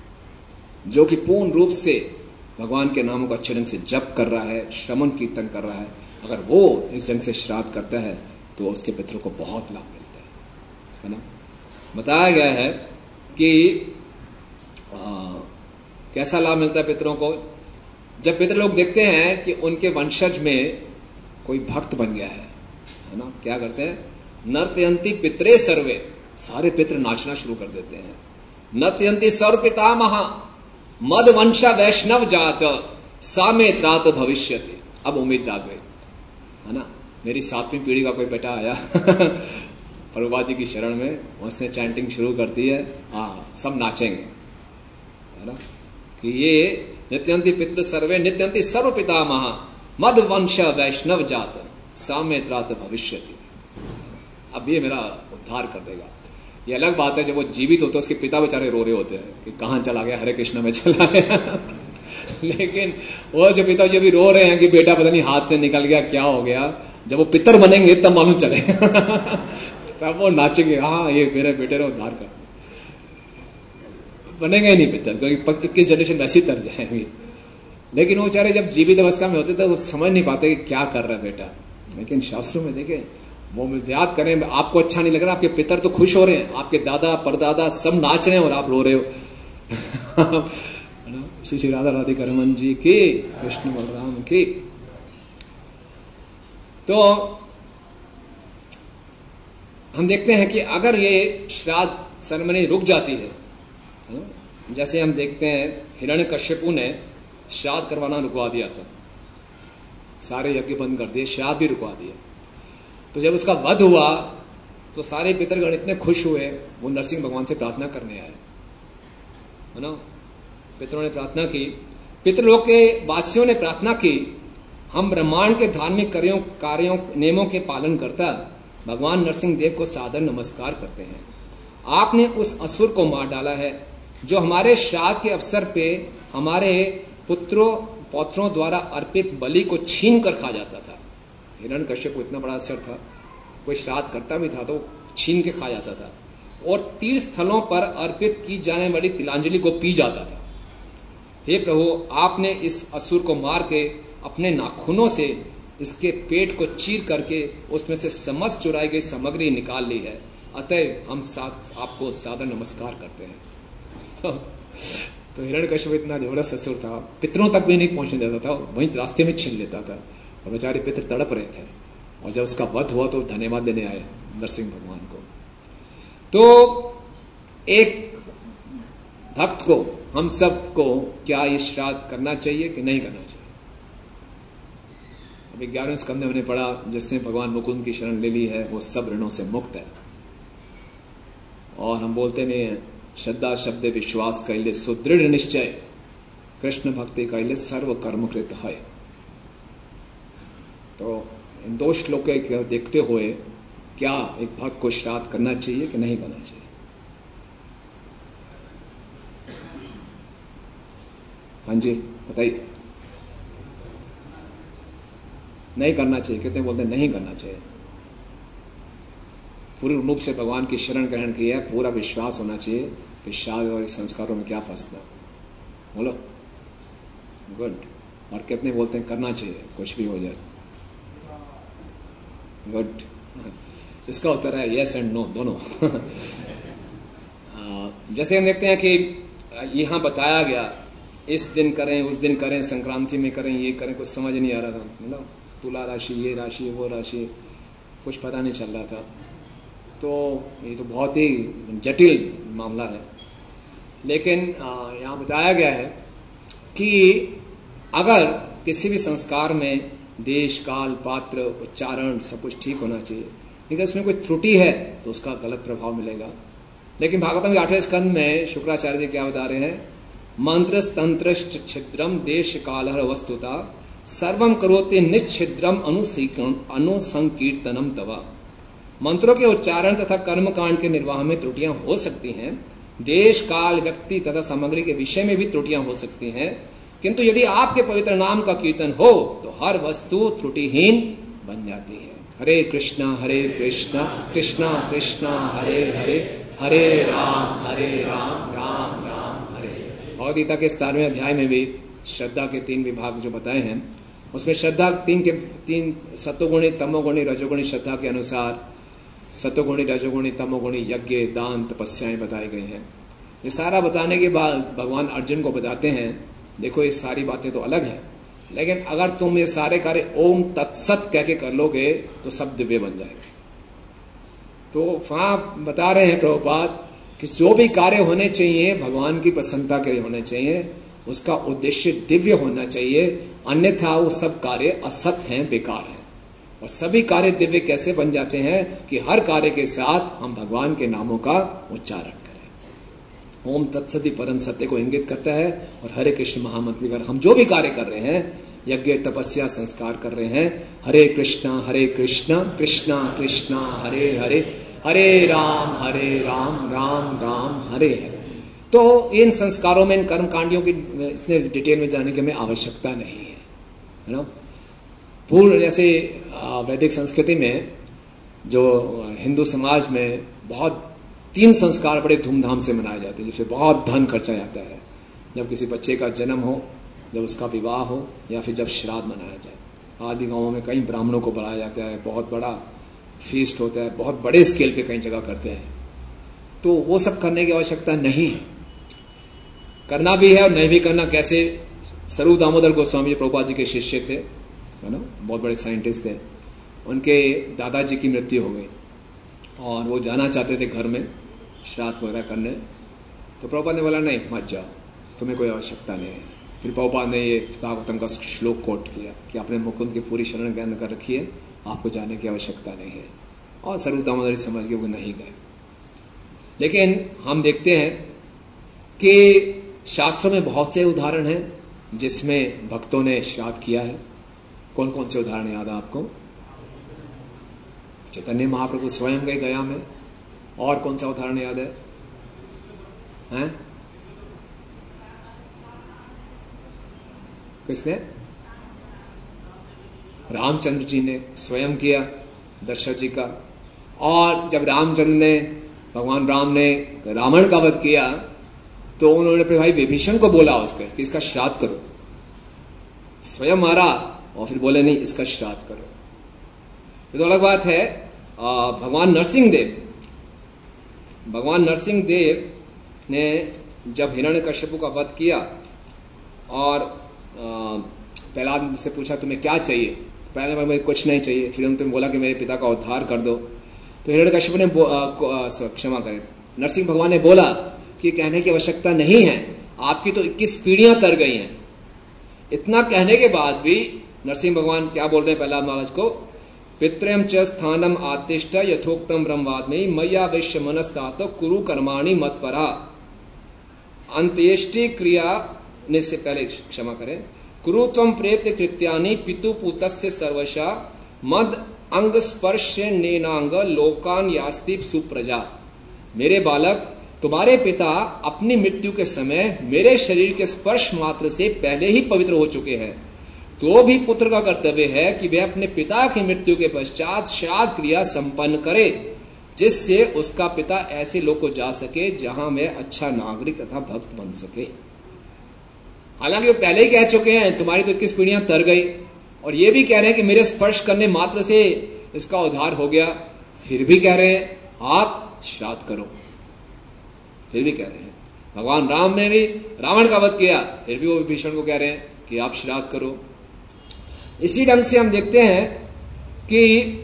जो कि पूर्ण रूप से भगवान के नामों का उच्चारण से जप कर रहा है, श्रवण कीर्तन कर रहा है, अगर वो इस ढंग से श्राद्ध करता है तो उसके पितरों को बहुत लाभ मिलता है, है ना। बताया गया है कि आ, कैसा लाभ मिलता है पितरों को। जब पितर लोग देखते हैं कि उनके वंशज में कोई भक्त बन गया है, है ना, क्या करते हैं, नर्तयंती पितरे सर्वे, सारे पितर नाचना शुरू कर देते हैं। नर्तयंती सर्व पितामह मद वंशा वैष्णव जात सामे त्रात भविष्यति। अब उम्मीद जाग गई, है ना। मेरी सातवीं पीढ़ी का कोई बेटा आया प्रभुपाद जी की शरण में, उसने चैंटिंग शुरू कर दी है, हाँ सब नाचेंगे, है ना। कि ये नित्यंती पितृ सर्वे नित्यंती सर्व पितामह मद वंश वैष्णव जात साम्य त्रात भविष्यति। अब ये मेरा उद्धार कर देगा। ये अलग बात है जब वो जीवित होते हैं, उसके पिता बेचारे रो रहे होते हैं कि कहाँ चला गया, हरे कृष्णा में चला गया। लेकिन वो जो पिता जी भी रो रहे हैं कि बेटा पता नहीं हाथ से निकल गया, क्या हो गया, जब वो पितर बनेंगे तब मालूम चलेगा। तब वो नाचेंगे, हाँ ये मेरे बेटे ने उद्धार कर, बनेगा ही नहीं पितर, क्योंकि इक्कीस जनरेशन वैसी तर जाएंगी। लेकिन वो बेचारे जब जीवित अवस्था में होते थे वो समझ नहीं पाते कि क्या कर रहा है बेटा। लेकिन शास्त्रों में देखें, वो याद करें, आपको अच्छा नहीं लग रहा, आपके पितर तो खुश हो रहे हैं, आपके दादा परदादा सब नाच रहे हैं और आप रो रहे हो। श्री श्री राधा राधिका रमन जी की, कृष्ण बलराम की। तो हम देखते हैं कि अगर ये श्राद्ध सेरेमनी रुक जाती है, जैसे हम देखते हैं हिरण्यकश्यपु ने श्राद्ध करवाना रुकवा दिया था, सारे यज्ञ बंद कर दिए, श्राद्ध भी रुकवा दिए। तो जब उसका वध हुआ तो सारे पितरगण इतने खुश हुए, वो नरसिंह भगवान से प्रार्थना करने आए, है ना। पितरों ने प्रार्थना की, पितृलोक के वासियों ने प्रार्थना की, हम ब्रह्मांड के धार्मिक कार्यों कार्यों नियमों के पालन करता भगवान नरसिंह देव को सादर नमस्कार करते हैं। आपने उस असुर को मार डाला है जो हमारे श्राद्ध के अवसर पे हमारे पुत्रों पौत्रों द्वारा अर्पित बलि को छीन कर खा जाता था। हिरण्यकश्यप को इतना बड़ा असर था, कोई श्राद्ध करता भी था तो छीन के खा जाता था, और तीर्थ स्थलों पर अर्पित की जाने वाली तिलांजलि को पी जाता था। हे प्रभु, आपने इस असुर को मार के अपने नाखूनों से इसके पेट को चीर करके उसमें से समस्त चुराई गई सामग्री निकाल ली है, अतः हम साथ आपको सादर नमस्कार करते हैं। तो, तो हिरण्यकश्यप इतना जबरदस्त असुर था, पितरों तक भी नहीं पहुंचने देता था, वहीं रास्ते में छीन लेता था, और बेचारे पितर तड़प रहे थे। और जब उसका वध हुआ तो धन्यवाद देने आए नरसिंह भगवान को। तो एक भक्त को, हम सब को क्या ये श्राद्ध करना चाहिए कि नहीं करना चाहिए? अभी ग्यारहवें स्कंद में हमने पढ़ा, जिसने भगवान मुकुंद की शरण ले ली है वो सब ऋणों से मुक्त है। और हम बोलते हैं श्रद्धा शब्द विश्वास कैले सुदृढ़ निश्चय, कृष्ण भक्ति कैले सर्व कर्मकृत है। तो इन दो श्लोकों को देखते हुए क्या एक भक्त को श्राद्ध करना चाहिए कि नहीं करना चाहिए? हाँ जी बताइए। नहीं करना चाहिए, कितने बोलते हैं नहीं करना चाहिए? पूर्ण रूप से भगवान की शरण ग्रहण की है, पूरा विश्वास होना चाहिए कि श्राद्ध और संस्कारों में क्या फंसना। बोलो गुड। और कितने बोलते हैं करना चाहिए कुछ भी हो जाए? गुड। इसका उत्तर है यस एंड नो दोनों। जैसे हम देखते हैं कि यहाँ बताया गया इस दिन करें उस दिन करें, संक्रांति में करें, ये करें, कुछ समझ नहीं आ रहा था, मतलब तुला राशि, ये राशि, वो राशि, कुछ पता नहीं चल रहा था। तो ये तो बहुत ही जटिल मामला है। लेकिन यहाँ बताया गया है कि अगर किसी भी संस्कार में देश काल पात्र उच्चारण सब कुछ ठीक होना चाहिए, लेकिन इसमें कोई त्रुटि है तो उसका गलत प्रभाव मिलेगा। लेकिन भागवतम के आठवें स्कंद में शुक्राचार्य जी क्या बता रहे हैं? मंत्र तंत्र छिद्रम देश कालहर वस्तुता सर्वम करोति निश्छिद्रम अनुसंकीर्तनम तवा। मंत्रों के उच्चारण तथा कर्मकांड के निर्वाह में त्रुटियां हो सकती हैं, देश काल व्यक्ति तथा सामग्री के विषय में भी त्रुटियां हो सकती हैं, किंतु यदि आपके पवित्र नाम का कीर्तन हो तो हर वस्तु त्रुटिहीन बन जाती है। हरे कृष्णा हरे कृष्णा कृष्णा कृष्णा हरे हरे, हरे राम हरे राम राम राम हरे। भगवद गीता के सतारहवें अध्याय में भी श्रद्धा के तीन विभाग जो बताए हैं, उसमें श्रद्धा तीन के तीन सत्वगुणी तमोगुणी रजोगुणी श्रद्धा के अनुसार सत्वगुणी रजोगुणी तमोगुणी यज्ञ दान तपस्याएं बताई गई हैं। ये सारा बताने के बाद भगवान अर्जुन को बताते हैं देखो ये सारी बातें तो अलग हैं, लेकिन अगर तुम ये सारे कार्य ओम तत्सत कह के कर लोगे तो सब दिव्य बन जाएंगे। तो वहां बता रहे हैं प्रभुपाद कि जो भी कार्य होने चाहिए भगवान की प्रसन्नता के लिए होने चाहिए, उसका उद्देश्य दिव्य होना चाहिए, अन्यथा वो सब कार्य असत हैं, बेकार हैं। और सभी कार्य दिव्य कैसे बन जाते हैं कि हर कार्य के साथ हम भगवान के नामों का उच्चारण करें। ओम तत्सत परम सत्य को इंगित करता है, और हरे कृष्ण महामंत्र कर हम जो भी कार्य कर रहे हैं यज्ञ तपस्या संस्कार कर रहे हैं। हरे कृष्णा हरे कृष्णा कृष्णा कृष्णा हरे हरे, हरे राम हरे राम राम राम हरे हरे। तो इन संस्कारों में, इन कर्म कांडियों की इसने डिटेल में जाने की हमें आवश्यकता नहीं है, है ना। पूर्ण जैसे वैदिक संस्कृति में, जो हिंदू समाज में बहुत तीन संस्कार बड़े धूमधाम से मनाए जाते हैं, जिसमें बहुत धन खर्चा जाता है। जब किसी बच्चे का जन्म हो, जब उसका विवाह हो, या फिर जब श्राद्ध मनाया जाए। आदि गांवों में कई ब्राह्मणों को बुलाया जाता है, बहुत बड़ा फीस्ट होता है, बहुत बड़े स्केल पे कई जगह करते हैं। तो वो सब करने की आवश्यकता नहीं है। करना भी है और नहीं भी करना कैसे। स्वरूप दामोदर गोस्वामी प्रभुपाद जी के शिष्य थे, है ना, बहुत बड़े साइंटिस्ट थे। उनके दादाजी की मृत्यु हो गई और वो जाना चाहते थे घर में श्राद्ध वगैरह करने। तो प्रभुपाद ने बोला नहीं, मत जाओ, तुम्हें कोई आवश्यकता नहीं है। फिर प्रभुपाद ने ये भागवतम का श्लोक कोट किया कि आपने मुकुंद की पूरी शरण ग्रहण कर रखी है, आपको जाने की आवश्यकता नहीं है। और स्वरूप दामोदर समझ के वो नहीं गए। लेकिन हम देखते हैं कि शास्त्रों में बहुत से उदाहरण हैं जिसमें भक्तों ने श्राद्ध किया है। कौन कौन से उदाहरण याद है आपको? चैतन्य महाप्रभु स्वयं गए गया में। और कौन सा उदाहरण याद है? हैं? किसने? रामचंद्र जी ने स्वयं किया, दशरथ जी का। और जब रामचंद्र ने, भगवान राम ने रावण का वध किया, तो उन्होंने अपने भाई विभीषण को बोला उसके कि इसका श्राद्ध करो। स्वयं मारा और फिर बोले नहीं, इसका श्राद्ध करो। ये तो अलग बात है। भगवान नरसिंह देव भगवान नरसिंह देव ने जब हिरण्यकश्यप का वध किया और प्रहलाद से पूछा तुम्हें क्या चाहिए, तो पहले मुझे कुछ नहीं चाहिए। फिर उन्होंने बोला कि मेरे पिता का उद्धार कर दो। तो हिरण्यकश्यप ने क्षमा करें, नरसिंह भगवान ने बोला कि कहने की आवश्यकता नहीं है, आपकी तो इक्कीस पीढ़ियां तर गई हैं। इतना कहने के बाद भी नरसिंह भगवान क्या बोल रहे हैं प्रहलाद महाराज को? पितृम च स्थानम आतिष्ठ यथोक्तम ब्रह्मात्मे मय्या वैश्य मनस्तात कुरु कर्माणि मत परा। अंत्येष्टि क्रिया ने से पहले क्षमा करें, कुरु त्वम प्रेत कृत्यानि पितु पूतस्य सर्वशा मद अंग स्पर्श नेनांग लोकान यास्ति सुप्रजा। मेरे बालक, तुम्हारे पिता अपनी मृत्यु के समय मेरे शरीर के स्पर्श मात्र से पहले ही पवित्र हो चुके हैं। तो भी पुत्र का कर्तव्य है कि वह अपने पिता की मृत्यु के पश्चात श्राद्ध क्रिया संपन्न करे, जिससे उसका पिता ऐसे लोग को जा सके जहां वह अच्छा नागरिक तथा भक्त बन सके। हालांकि वो पहले ही कह चुके हैं तुम्हारी तो इक्कीस पीढ़ियां तर गई, और ये भी कह रहे हैं कि मेरे स्पर्श करने मात्र से इसका उद्धार हो गया। फिर भी कह रहे हैं आप श्राद्ध करो। फिर भी कह रहे हैं भगवान राम ने भी रावण का वध किया, फिर भी वो विभीषण को कह रहे हैं कि आप श्राद्ध करो। इसी ढंग से हम देखते हैं कि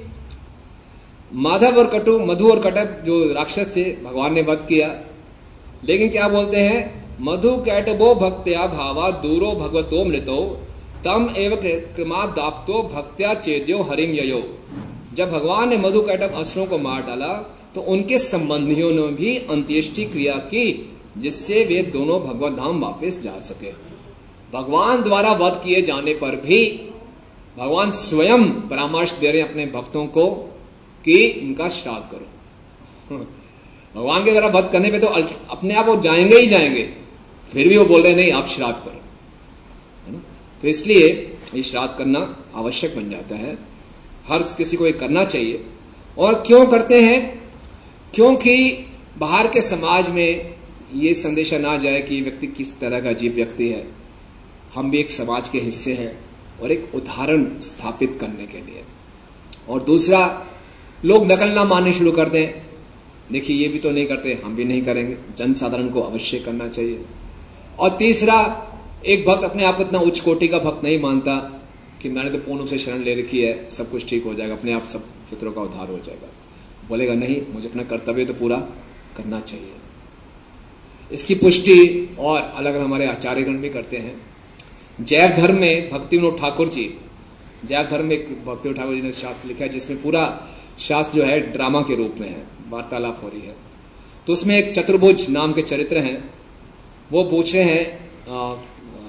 माधव और कटु, मधु और कटक जो राक्षस थे, भगवान ने वध किया। लेकिन क्या बोलते हैं? मधु कैटबो भक्त्या भावा दूरो भगवतो मृतो तम एव कृमा दाप्तो भक्त्या चेद्यो हरिम ययो। जब भगवान ने मधु कैटक असुरों को मार डाला तो उनके संबंधियों ने भी अंत्येष्टि क्रिया की, जिससे वे दोनों भगवत धाम वापस जा सके। भगवान द्वारा वध किए जाने पर भी भगवान स्वयं परामर्श दे रहे हैं अपने भक्तों को कि इनका श्राद्ध करो। भगवान के द्वारा वध करने पे तो अपने आप वो जाएंगे ही जाएंगे, फिर भी वो बोल रहे नहीं आप श्राद्ध करो, है ना। तो इसलिए ये श्राद्ध करना आवश्यक बन जाता है, हर किसी को ये करना चाहिए। और क्यों करते हैं? क्योंकि बाहर के समाज में ये संदेशा ना जाए कि व्यक्ति किस तरह का अजीब व्यक्ति है। हम भी एक समाज के हिस्से हैं और एक उदाहरण स्थापित करने के लिए। और दूसरा, लोग नकल ना मानने शुरू कर दें, देखिए ये भी तो नहीं करते, हम भी नहीं करेंगे। जन साधारण को अवश्य करना चाहिए। और तीसरा, एक भक्त अपने आप को इतना उच्च कोटि का भक्त नहीं मानता कि मैंने तो पूर्ण रूप से शरण ले रखी है, सब कुछ ठीक हो जाएगा, अपने आप सब फितरों का उद्धार हो जाएगा। बोलेगा नहीं, मुझे अपना कर्तव्य तो पूरा करना चाहिए। इसकी पुष्टि और अलग अलग हमारे आचार्यगण भी करते हैं। जैव धर्म में भक्ति विनोद ठाकुर जी, जैव धर्म में भक्ति विनोद ठाकुर जी ने शास्त्र लिखा है, जिसमें पूरा शास्त्र जो है ड्रामा के रूप में है, वार्तालाप हो रही है। तो उसमें एक चतुर्भुज नाम के चरित्र हैं, वो पूछ रहे हैं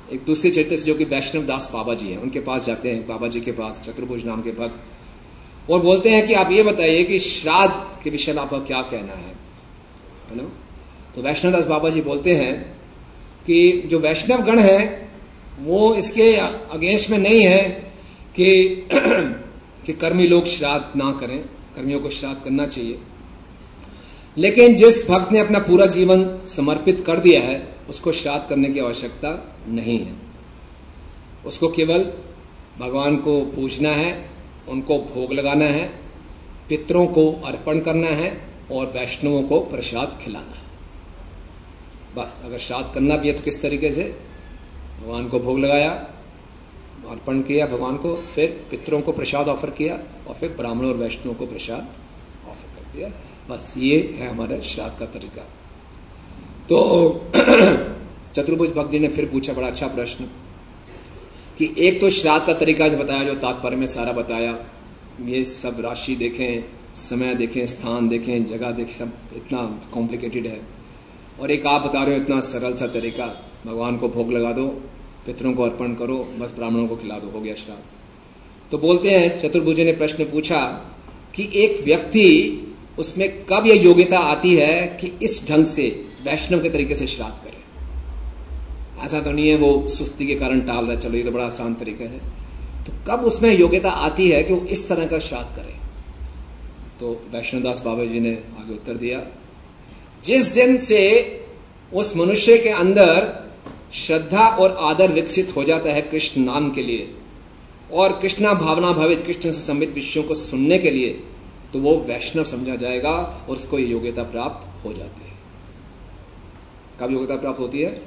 एक दूसरे चरित्र से जो कि वैष्णव दास बाबा जी हैं, उनके पास जाते हैं, बाबा जी के पास, चतुर्भुज नाम के भक्त, और बोलते हैं कि आप ये बताइए कि श्राद्ध के विषय में आपका क्या कहना है, है ना। तो वैष्णव दास बाबा जी बोलते हैं कि जो वैष्णव गण है वो इसके अगेंस्ट में नहीं है कि कि कर्मी लोग श्राद्ध ना करें, कर्मियों को श्राद्ध करना चाहिए, लेकिन जिस भक्त ने अपना पूरा जीवन समर्पित कर दिया है उसको श्राद्ध करने की आवश्यकता नहीं है। उसको केवल भगवान को पूजना है, उनको भोग लगाना है, पितरों को अर्पण करना है और वैष्णवों को प्रसाद खिलाना है, बस। अगर श्राद्ध करना भी है तो किस तरीके से, भगवान को भोग लगाया, अर्पण किया भगवान को, फिर पितरों को प्रसाद ऑफर किया और फिर ब्राह्मणों और वैष्णवों को प्रसाद ऑफर कर दिया, बस। ये है हमारा श्राद्ध का तरीका। तो चतुर्भुज भक्त जी ने फिर पूछा बड़ा अच्छा प्रश्न कि एक तो श्राद्ध का तरीका जो बताया, जो तात्पर्य में सारा बताया, ये सब राशि देखें, समय देखें, स्थान देखें, जगह देखें, सब इतना कॉम्प्लिकेटेड है, और एक आप बता रहे हो इतना सरल सा तरीका, भगवान को भोग लगा दो, पितरों को अर्पण करो, बस ब्राह्मणों को खिला दो, हो गया श्राद्ध। तो बोलते हैं चतुर्भुज ने प्रश्न पूछा कि एक व्यक्ति, उसमें कब यह योग्यता आती है कि इस ढंग से वैष्णव के तरीके से श्राद्ध करे। ऐसा तो नहीं है वो सुस्ती के कारण टाल रहा, चलो ये तो बड़ा आसान तरीका है, तो कब उसमें योग्यता आती है कि वो इस तरह का श्राद्ध करे। तो वैष्णवदास बाबा जी ने आगे उत्तर दिया, जिस दिन से उस मनुष्य के अंदर श्रद्धा और आदर विकसित हो जाता है कृष्ण नाम के लिए और कृष्णा भावना भावित कृष्ण से संबंधित विषयों को सुनने के लिए, तो वो वैष्णव समझा जाएगा और उसको ये योग्यता प्राप्त हो जाती है। कब योग्यता प्राप्त होती है?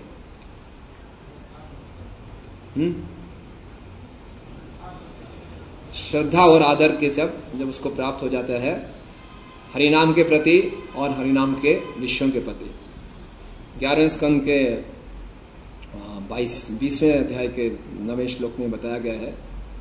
हम्म श्रद्धा और आदर के सब जब उसको प्राप्त हो जाता है हरिनाम के प्रति और हरिनाम के विषयों के प्रति। ग्यारहवें स्कंद के बाईस बीसवें अध्याय के नवें श्लोक में बताया गया है,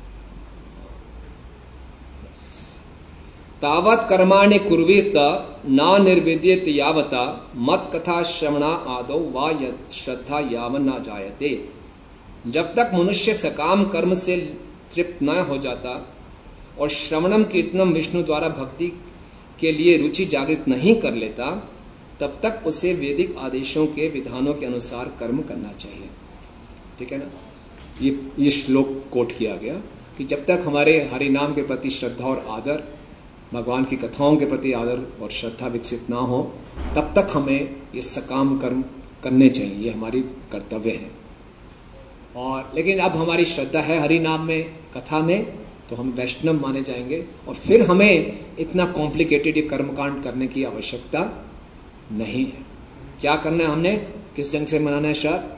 तावत कर्माणि कुर्वीत न निर्विद्येत यावता मत कथा श्रवणा आदौ वा यत् श्रद्धा यावन न जायते। जब तक मनुष्य सकाम कर्म से तृप्त न हो जाता और श्रवणम कीर्तनम विष्णु द्वारा भक्ति के लिए रुचि जागृत नहीं कर लेता, तब तक उसे वैदिक आदेशों के विधानों के अनुसार कर्म करना चाहिए। ठीक है ना। ये ये श्लोक कोट किया गया कि जब तक हमारे हरि नाम के प्रति श्रद्धा और आदर, भगवान की कथाओं के प्रति आदर और श्रद्धा विकसित ना हो, तब तक हमें ये सकाम कर्म करने चाहिए, ये हमारी कर्तव्य है। और लेकिन अब हमारी श्रद्धा है हरि नाम में, कथा में, तो हम वैष्णव माने जाएंगे और फिर हमें इतना कॉम्प्लिकेटेड ये कर्मकांड करने की आवश्यकता नहीं है। क्या करना है हमने, किस ढंग से मनाना है श्राद्ध?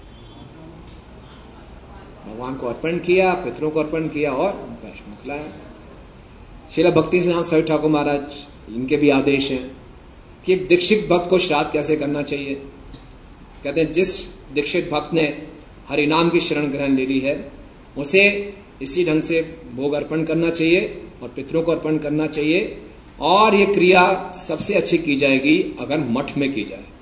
भगवान को अर्पण किया, पितरों को अर्पण किया और वैष्णव खिलाया। श्रील भक्ति सिद्धांत स्वामी ठाकुर महाराज, इनके भी आदेश हैं कि एक दीक्षित भक्त को श्राद्ध कैसे करना चाहिए। कहते हैं जिस दीक्षित भक्त ने हरिनाम की शरण ग्रहण ले ली है उसे इसी ढंग से भोग अर्पण करना चाहिए और पितरों को अर्पण करना चाहिए, और ये क्रिया सबसे अच्छी की जाएगी अगर मठ में की जाए।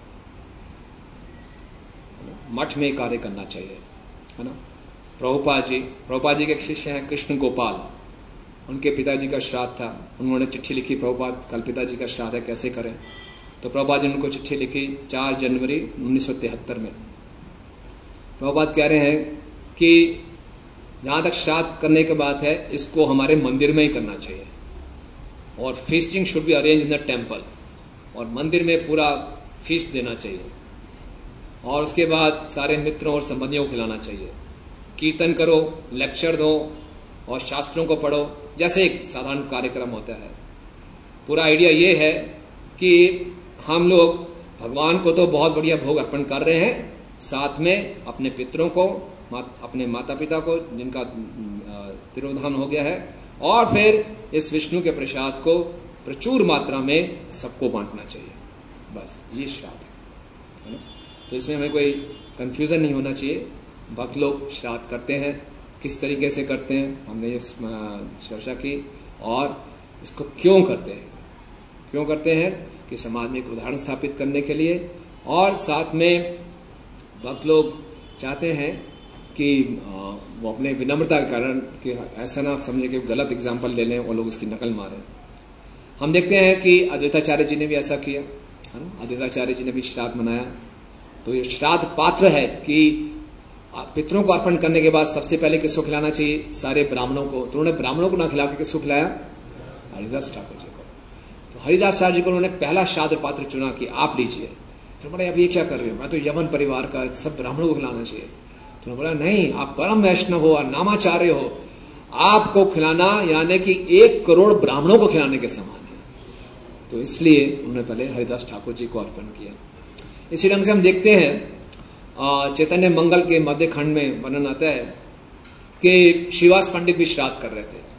मठ में कार्य करना चाहिए, है ना। प्रभुपाद जी प्रभुपाद जी के एक शिष्य हैं कृष्ण गोपाल, उनके पिताजी का श्राद्ध था, उन्होंने चिट्ठी लिखी, प्रभुपाद कल पिताजी का श्राद्ध है, कैसे करें। तो प्रभुपाद जी ने उनको चिट्ठी लिखी चार जनवरी उन्नीस सौ तिहत्तर में। प्रभुपाद कह रहे हैं कि जहां तक श्राद्ध करने की बात है, इसको हमारे मंदिर में ही करना चाहिए और feasting should be arrange in the temple, और मंदिर में पूरा फीस्ट देना चाहिए, और उसके बाद सारे मित्रों और संबंधियों को खिलाना चाहिए। कीर्तन करो, लेक्चर दो और शास्त्रों को पढ़ो, जैसे एक साधारण कार्यक्रम होता है। पूरा आइडिया ये है कि हम लोग भगवान को तो बहुत बढ़िया भोग अर्पण कर रहे हैं, साथ में अपने पितरों को, अपने माता पिता को जिनका तिरोधान हो गया है, और फिर इस विष्णु के प्रसाद को प्रचुर मात्रा में सबको बांटना चाहिए। बस ये श्राद्ध है ना। तो इसमें हमें कोई कंफ्यूजन नहीं होना चाहिए। भक्त लोग श्राद्ध करते हैं, किस तरीके से करते हैं हमने ये चर्चा की, और इसको क्यों करते हैं क्यों करते हैं कि समाज में एक उदाहरण स्थापित करने के लिए, और साथ में भक्त लोग चाहते हैं कि वो अपने विनम्रता के कारण कि ऐसा ना समझे कि गलत एग्जाम्पल ले लें और लोग इसकी नकल मारें। हम देखते हैं कि अद्वैताचार्य जी ने भी ऐसा किया, है ना। अद्वैताचार्य जी ने भी श्राद्ध मनाया। तो ये श्राद्ध पात्र है कि पितरों को अर्पण करने के बाद सबसे पहले किसको खिलाना चाहिए? सारे ब्राह्मणों को। तो उन्होंने ब्राह्मणों को ना खिला के किसको खिलाया? हरिदास ठाकुर जी को। तो हरिदास ठाकुर जी को उन्होंने पहला श्राद्ध पात्र चुना कि आप लीजिए। तो बोला अब ये क्या कर रहे हो? मैं तो यवन परिवार का, सब ब्राह्मणों को खिलाना चाहिए। तो बोला नहीं, आप परम वैष्णव हो और नामाचार्य हो, आपको खिलाना यानी कि एक करोड़ ब्राह्मणों को खिलाने के समान है। तो इसलिए उन्होंने पहले हरिदास ठाकुर जी को अर्पण किया। इसी ढंग से हम देखते हैं चैतन्य मंगल के मध्य खंड में वर्णन आता है कि श्रीवास पंडित भी श्राद्ध कर रहे थे।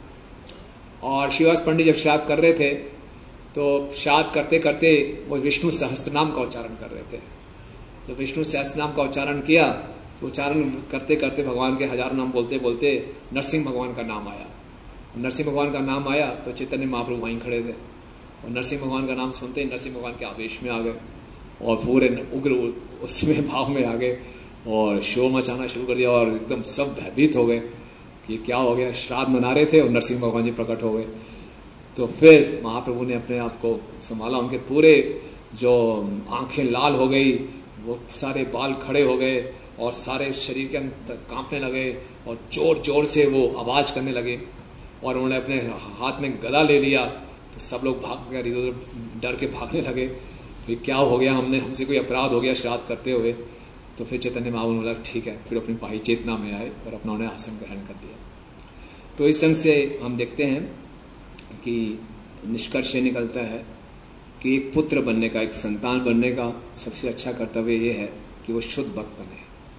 और श्रीवास पंडित जब श्राद्ध कर रहे थे तो श्राद्ध करते करते वो विष्णु सहस्त्रनाम का उच्चारण कर रहे थे। जब विष्णु सहस्त्रनाम का उच्चारण किया तो उच्चारण करते करते भगवान के हजार नाम बोलते बोलते नरसिंह भगवान का नाम आया। नरसिंह भगवान का नाम आया तो चैतन्य महाप्रभु वहीं खड़े थे और नरसिंह भगवान का नाम सुनते ही नरसिंह भगवान के आवेश में आ गए और पूरे उग्र उसमें भाव में आ गए और शोर मचाना शुरू कर दिया और एकदम सब भयभीत हो गए कि क्या हो गया। श्राद्ध मना रहे थे और नरसिंह भगवान जी प्रकट हो गए। तो फिर महाप्रभु ने अपने आप को संभाला। उनके पूरे जो आंखें लाल हो गई, वो सारे बाल खड़े हो गए और सारे शरीर के अंदर कांपने लगे और जोर जोर से वो आवाज करने लगे और उन्होंने अपने हाथ में गदा ले लिया। तो सब लोग भाग गए, इधर उधर डर के भागने लगे। फिर क्या हो गया, हमने हमसे कोई अपराध हो गया श्राद्ध करते हुए। तो फिर चैतन्य महाप्रभु ने बोला ठीक है, फिर अपनी पाही चेतना में आए और अपना उन्हें आसन ग्रहण कर लिया। तो इस ढंग से हम देखते हैं कि निष्कर्ष ये निकलता है कि एक पुत्र बनने का, एक संतान बनने का सबसे अच्छा कर्तव्य ये है कि वो शुद्ध भक्त बने।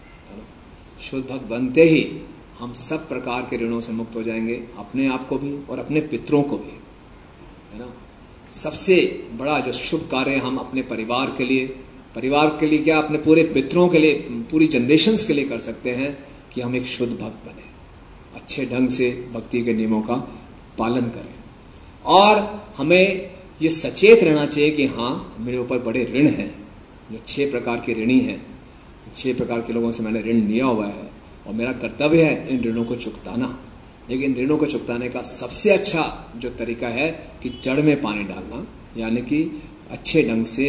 शुद्ध भक्त बनते ही हम सब प्रकार के ऋणों से मुक्त हो जाएंगे, अपने आप को भी और अपने पितरों को भी, है ना। सबसे बड़ा जो शुभ कार्य हम अपने परिवार के लिए, परिवार के लिए क्या, अपने पूरे पितरों के लिए, पूरी जनरेशन्स के लिए कर सकते हैं कि हम एक शुद्ध भक्त बने, अच्छे ढंग से भक्ति के नियमों का पालन करें। और हमें ये सचेत रहना चाहिए कि हाँ, मेरे ऊपर बड़े ऋण हैं, जो छह प्रकार के ऋणी हैं, छह प्रकार के लोगों से मैंने ऋण लिया हुआ है और मेरा कर्तव्य है इन ऋणों को चुकताना। लेकिन ऋणों को चुकताने का सबसे अच्छा जो तरीका है कि जड़ में पानी डालना, यानी कि अच्छे ढंग से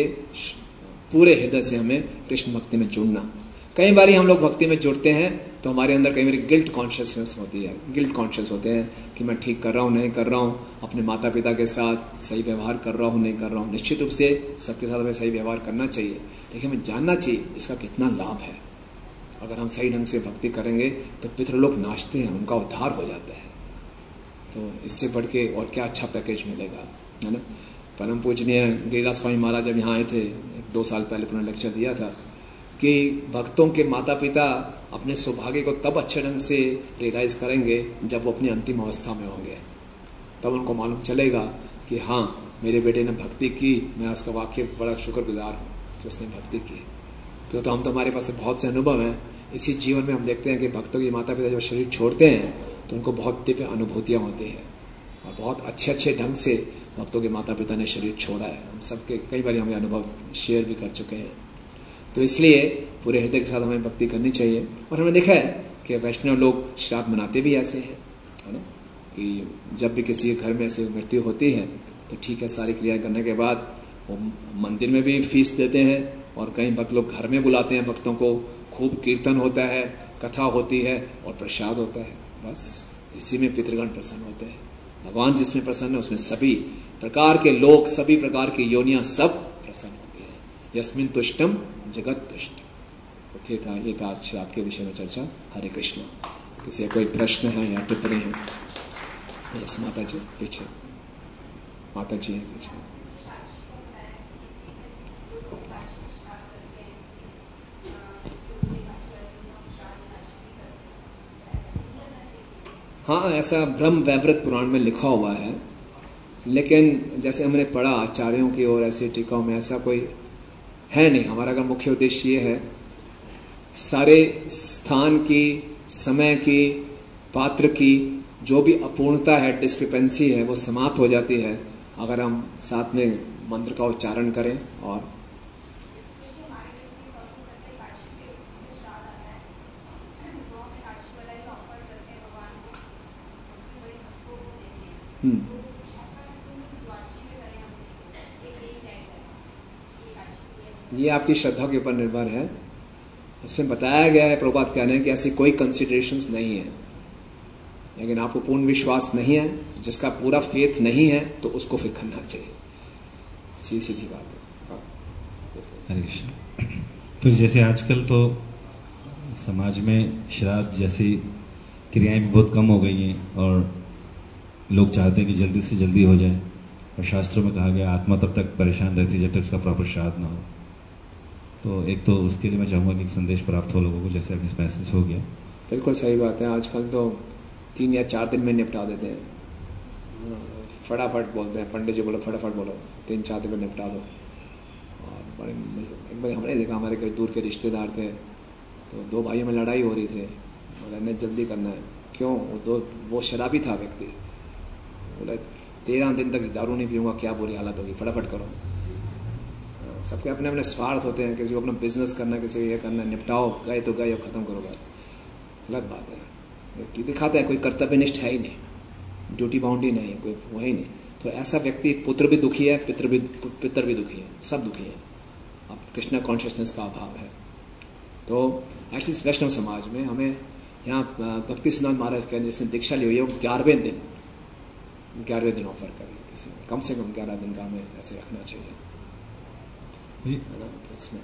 पूरे हृदय से हमें कृष्ण भक्ति में जुड़ना। कई बार हम लोग भक्ति में जुड़ते हैं तो हमारे अंदर कई बार गिल्ट कॉन्शियसनेस होती है, गिल्ट कॉन्शियस होते हैं कि मैं ठीक कर रहा हूँ, नहीं कर रहा हूँ, अपने माता पिता के साथ सही व्यवहार कर रहा हूँ, नहीं कर रहा हूँ। निश्चित रूप से सबके साथ हमें सही व्यवहार करना चाहिए, लेकिन हमें जानना चाहिए इसका कितना लाभ है। अगर हम सही ढंग से भक्ति करेंगे तो पितृलोक नाचते हैं, उनका उद्धार हो जाता है। तो इससे बढ़ के और क्या अच्छा पैकेज मिलेगा, है ना। परम पूजनीय गिरिराज स्वामी महाराज जब यहाँ आए थे दो साल पहले, तो उन्होंने लेक्चर दिया था कि भक्तों के माता पिता अपने सौभाग्य को तब अच्छे ढंग से रियलाइज करेंगे जब वो अपनी अंतिम अवस्था में होंगे। तब उनको मालूम चलेगा कि हाँ, मेरे बेटे ने भक्ति की, मैं उसका वाकई बड़ा शुक्रगुजार हूँ कि उसने भक्ति की। क्यों तो हम तो, हमारे पास बहुत से अनुभव हैं इसी जीवन में। हम देखते हैं कि भक्तों के माता पिता जब शरीर छोड़ते हैं तो उनको बहुत दिव्य अनुभूतियाँ होती हैं और बहुत अच्छे अच्छे ढंग से भक्तों के माता पिता ने शरीर छोड़ा है। हम सबके कई बार हमें अनुभव शेयर भी कर चुके हैं। तो इसलिए पूरे हृदय के साथ हमें भक्ति करनी चाहिए। और हमने देखा है कि वैष्णव लोग श्राद्ध मनाते भी ऐसे हैं, है ना, कि जब भी किसी घर में ऐसे मृत्यु होती है तो ठीक है, सारी क्रियाएं करने के बाद वो मंदिर में भी फीस देते हैं और कई भक्त लोग घर में बुलाते हैं भक्तों को, खूब कीर्तन होता है, कथा होती है और प्रसाद होता है। बस इसी में पितृगण प्रसन्न होते हैं। भगवान जिसमें प्रसन्न है उसमें सभी प्रकार के लोग, सभी प्रकार की योनियां सब प्रसन्न होती है। यस्मिन तुष्टम जगत तुष्ट। तो ये था ये था आज श्राद्ध के विषय में चर्चा। हरे कृष्ण। किसी कोई प्रश्न है या टिप्पणी है? यस माता जी पीछे, माता जी है पीछे। हाँ, ऐसा ब्रह्म वैवृत पुराण में लिखा हुआ है, लेकिन जैसे हमने पढ़ा आचार्यों की और ऐसी टीकाओं में ऐसा कोई है नहीं। हमारा अगर मुख्य उद्देश्य ये है सारे स्थान की, समय की, पात्र की जो भी अपूर्णता है, डिस्क्रिपेंसी है, वो समाप्त हो जाती है अगर हम साथ में मंत्र का उच्चारण करें। और हम्म ये आपकी श्रद्धा के ऊपर निर्भर है। इसमें बताया गया है प्रभुपाद कहने कि ऐसी कोई कंसिडरेशंस नहीं है, लेकिन आपको पूर्ण विश्वास नहीं है, जिसका पूरा फेथ नहीं है तो उसको फिर करना चाहिए। सीधी सीधी बात है। हरे कृष्ण। फिर जैसे आजकल तो समाज में श्राद्ध जैसी क्रियाएं भी बहुत कम हो गई हैं और लोग चाहते हैं कि जल्दी से जल्दी हो जाए, और शास्त्रों में कहा गया आत्मा तब तक परेशान रहती है जब तक उसका प्रॉपर श्राद्ध ना हो। तो एक तो उसके लिए मैं चाहूँगा कि एक संदेश प्राप्त हो लोगों को, जैसे अभी मैसेज हो गया। बिल्कुल सही बात है। आजकल तो तीन या चार दिन में निपटा देते हैं, फटाफट बोलते हैं। पंडित जी बोलो फटाफट बोलो, तीन चार दिन में निपटा दो। और बड़े एक बार हमने देखा, हमारे कई दूर के रिश्तेदार थे, तो दो भाइयों में लड़ाई हो रही थी, बोला इन्हें जल्दी करना है। क्यों? वो दो वो शराबी था व्यक्ति, बोला तेरह दिन तक दारू नहीं पीऊँगा, क्या बुरी हालत होगी, फटाफट करो। सबके अपने अपने स्वार्थ होते हैं, किसी को अपना बिजनेस करना, किसी को ये करना, निपटाओ, गए तो गए और ख़त्म करो बात। गलत बात है। दिखाता है कोई कर्तव्यनिष्ठ है ही नहीं, ड्यूटी बाउंड ही नहीं, कोई वो ही नहीं। तो ऐसा व्यक्ति पुत्र भी दुखी है, पितर भी पितर भी दुखी है, सब दुखी है। अब कृष्णा कॉन्शियसनेस का अभाव है। तो एटलीस्ट वैष्णव समाज में हमें यहाँ भक्ति सिद्धांत महाराज के जिसने दीक्षा ली हुई है, वो ग्यारहवें दिन ग्यारहवें दिन ऑफर करें किसी में, कम से कम ग्यारह दिन का हमें ऐसे रखना चाहिए, है ना। तो इसमें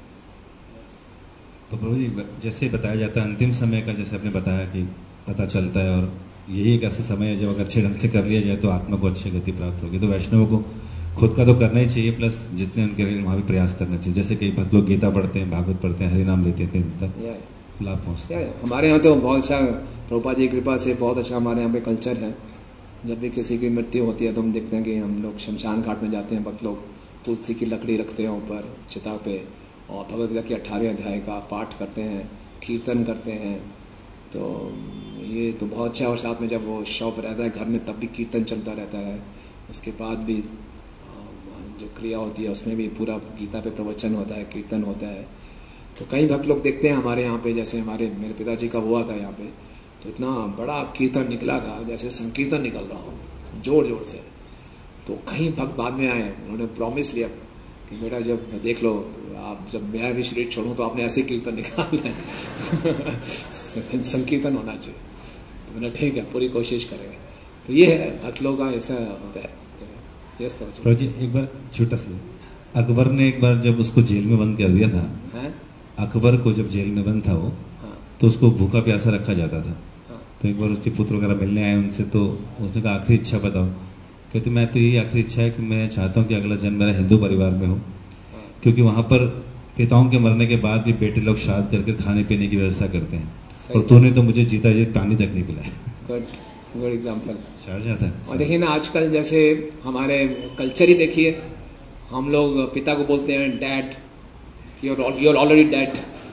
तो प्रभु जी जैसे बताया जाता है अंतिम समय का, जैसे आपने बताया कि पता चलता है, और यही एक ऐसा समय है जब अगर अच्छे ढंग से कर लिया जाए तो आत्मा को अच्छी गति प्राप्त होगी। तो वैष्णवों को खुद का तो करना ही चाहिए, प्लस जितने उनके लिए वहाँ भी प्रयास करना चाहिए। जैसे कई भक्त लोग गीता पढ़ते हैं, भागवत पढ़ते हैं, हरि नाम लेते हैं, तक लाभ पहुँचते हैं। हमारे यहाँ तो बहुत अच्छा, प्रभुपाद जी की कृपा से बहुत अच्छा हमारे यहाँ पे कल्चर है। जब भी किसी की मृत्यु होती है तो हम देखते हैं कि हम लोग शमशान घाट में जाते हैं, भक्त लोग तुलसी की लकड़ी रखते हैं ऊपर चिता पे, और भगवद गीता के अठारहवें अध्याय का पाठ करते हैं, कीर्तन करते हैं। तो ये तो बहुत अच्छा है। और साथ में जब वो शव रहता है घर में तब भी कीर्तन चलता रहता है। उसके बाद भी जो क्रिया होती है उसमें भी पूरा गीता पे प्रवचन होता है, कीर्तन होता है। तो कई भक्त लोग देखते हैं हमारे यहाँ पे, जैसे हमारे मेरे पिताजी का हुआ था यहाँ पे, तो इतना बड़ा कीर्तन निकला था जैसे संकीर्तन निकल रहा हो जोर जोर से। तो कई भक्त बाद में आए, उन्होंने प्रॉमिस लिया कि बेटा जब देख लो, आप जब मैं भी शरीर छोड़ूं तो आपने ऐसे कीर्तन निकालना है संकीर्तन होना चाहिए। तो मैंने ठीक है, पूरी कोशिश करेंगे। तो ये है भक्त लोगों का ऐसा होता है। यस प्रभु जी, एक बार छोटा सा, अकबर ने एक बार जब उसको जेल में बंद कर दिया था, है? अकबर को जब जेल में बंद था वो, हाँ। तो उसको भूखा प्यासा रखा जाता था। हाँ। तो एक बार उसके पुत्र वगैरह मिलने आए उनसे, तो उसने कहा आखिरी इच्छा बताओ। कहते मैं तो यही आखिरी इच्छा है कि मैं चाहता हूँ कि अगला जन्म मेरा हिंदू परिवार में हो, हाँ। क्योंकि वहां पर पिताओं के मरने के बाद भी बेटे लोग श्राद्ध करके खाने पीने की व्यवस्था करते हैं, और तूने तो मुझे जीता जी पानी तक नहीं पिलाया। Good good example. जाता है। और देखिए ना आजकल जैसे हमारे कल्चर ही देखिए, हम लोग पिता को बोलते हैं dad, your your already dad.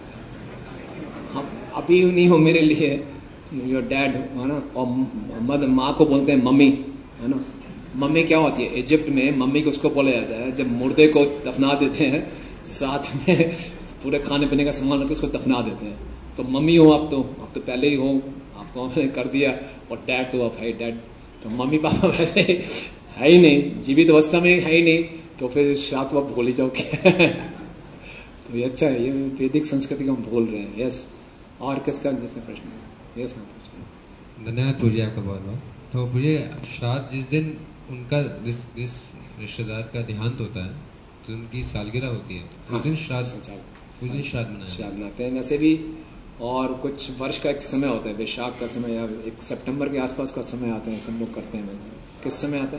हम अभी नहीं हो मेरे लिए, योर डैड, है ना। और मदर माँ को बोलते हैं मम्मी, है ना। मम्मी क्या होती है? इजिप्ट में मम्मी को उसको बोला जाता है जब मुर्दे को दफना देते हैं, साथ में पूरे खाने पीने का सामान रख के उसको दफना देते हैं। तो मम्मी हो आप, तो आप तो पहले ही हो, आपको हमने कर दिया। और डैड तो आप है डैड। तो मम्मी पापा वैसे है ही नहीं, जीवित अवस्था में है ही नहीं, तो फिर श्राद्ध तो आप भूल ही जाओ क्या। तो ये अच्छा है, ये वैदिक संस्कृति को हम भूल रहे हैं। यस, और किसका जैसे प्रश्न? यस धन्यवाद पूजी आपका बहुत बहुत। तो पूजी श्राद्ध जिस दिन उनका जिस जिस रिश्तेदार का देहांत होता है, तो उनकी सालगिरह होती है, उस दिन श्राद्ध उस दिन श्राद्ध मनाते श्राद्ध मनाते हैं वैसे भी। और कुछ वर्ष का एक समय होता है, वैशाख का समय या एक सितंबर के आसपास का समय आता है, सब लोग करते हैं। किस समय आता है?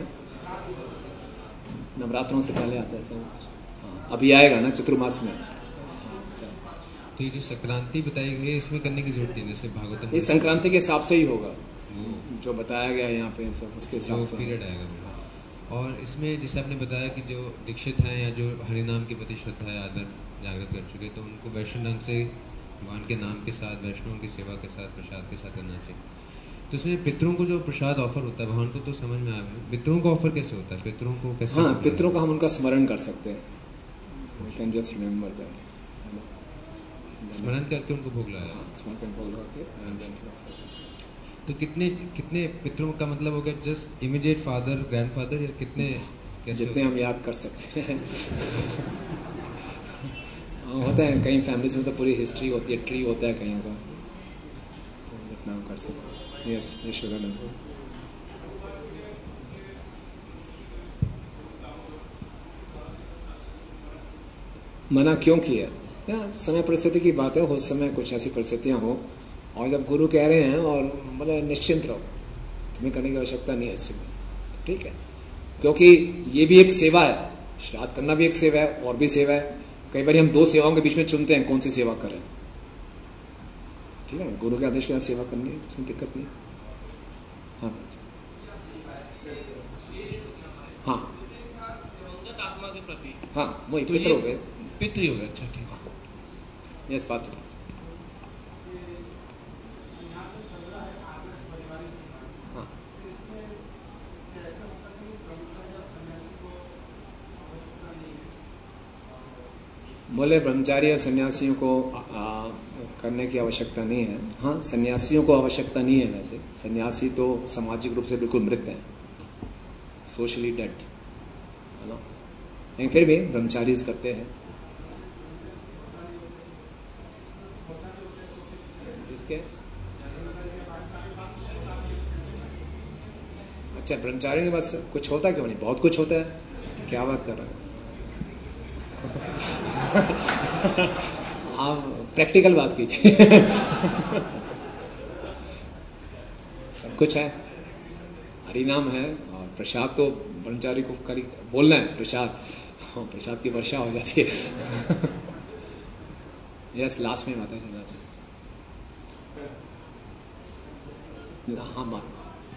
नवरात्रों से पहले आता है सब। हाँ, अभी आएगा ना चतुर्मास में। तो ये जो संक्रांति बताई गई है इसमें करने की जरूरत है, जैसे भागवतम ये संक्रांति के हिसाब से ही होगा जो बताया गया यहाँ पे, सब उसके हिसाब से पीरियड आएगा। और इसमें जैसे आपने बताया कि जो दीक्षित हैं या जो हरिनाम के प्रति श्रद्धा या आदर जागृत कर चुके, तो उनको वैष्णव ढंग से भगवान के नाम के साथ, वैष्णव की सेवा के साथ, प्रसाद के साथ करना चाहिए। तो इसमें पितरों को जो प्रसाद ऑफर होता है, भगवान को तो समझ में आया, पितरों का ऑफर कैसे होता है? पितरों को कैसे? हाँ, पितरों का हम उनका स्मरण कर सकते हैं। We can just remember that. स्मरण करके उनको भोग लगाया। हाँ, स्मरण करके भोग लगा के। तो कितने कितने पितरों का मतलब होगा? जस्ट इमीडिएट फादर, ग्रैंडफादर, या कितने? कैसे जितने हम याद कर सकते हैं। होता है कई फैमिलीज में तो पूरी हिस्ट्री होती है, ट्री होता है कहीं का, तो जितना हम कर सकते हैं। यस, ईश्वर मना क्यों किया? या समय परिस्थिति की बात है, हो समय कुछ ऐसी परिस्थितियां हो और जब गुरु कह रहे हैं और मतलब निश्चिंत रहो, तुम्हें करने की आवश्यकता नहीं है इसमें, ठीक है, क्योंकि ये भी एक सेवा है, श्राद्ध करना भी एक सेवा है और भी सेवा है। कई बार हम दो सेवाओं के बीच में चुनते हैं कौन सी सेवा करें, ठीक है, गुरु के आदेश के साथ सेवा करनी है, उसमें दिक्कत नहीं। हाँ हाँ आत्मा के प्रति, हाँ वही पितृ हो गए, पितृ हो गए। अच्छा ठीक है, यस बात से बोले ब्रह्मचारी और सन्यासियों को आ, करने की आवश्यकता नहीं है। हाँ, सन्यासियों को आवश्यकता नहीं है, वैसे सन्यासी तो सामाजिक रूप से बिल्कुल मृत हैं, सोशली डेड है ना, लेकिन फिर भी ब्रह्मचारी करते हैं। जिसके अच्छा, ब्रह्मचारी के पास कुछ होता क्यों नहीं, बहुत कुछ होता है, क्या बात कर रहे हैं आप, प्रैक्टिकल बात कीजिए। सब कुछ है, हरिनाम है और प्रसाद तो ब्रह्मचारी को करी बोलना है, प्रसाद प्रसाद की वर्षा हो जाती है। यस, लास्ट में माता जी, लास्ट में हाँ माता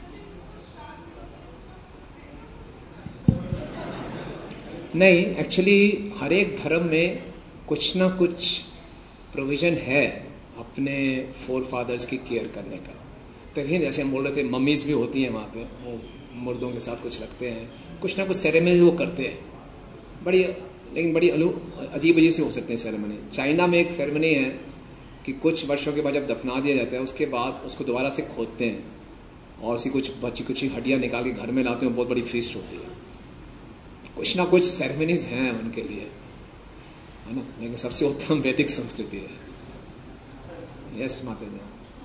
नहीं, एक्चुअली हर एक धर्म में कुछ ना कुछ प्रोविजन है अपने फोर फादर्स की केयर करने का। देखिए जैसे हम बोल रहे थे, मम्मीज भी होती हैं वहाँ पे, वो मुर्दों के साथ कुछ रखते हैं, कुछ ना कुछ सेरेमनी वो करते हैं, बड़ी लेकिन बड़ी अजीब अजीब से हो सकते हैं सेरेमनी। चाइना में एक सेरेमनी है कि कुछ वर्षों के बाद जब दफना दिया जाता है, उसके बाद उसको दोबारा से खोदते हैं और उसकी कुछ बची कुछ हड्डियाँ निकाल के घर में लाते हैं, बहुत बड़ी फीस्ट होती है। कुछ ना कुछ सेरेमनीज हैं उनके लिए, है ना, लेकिन सबसे उत्तम वैदिक संस्कृति है। यस माता जी,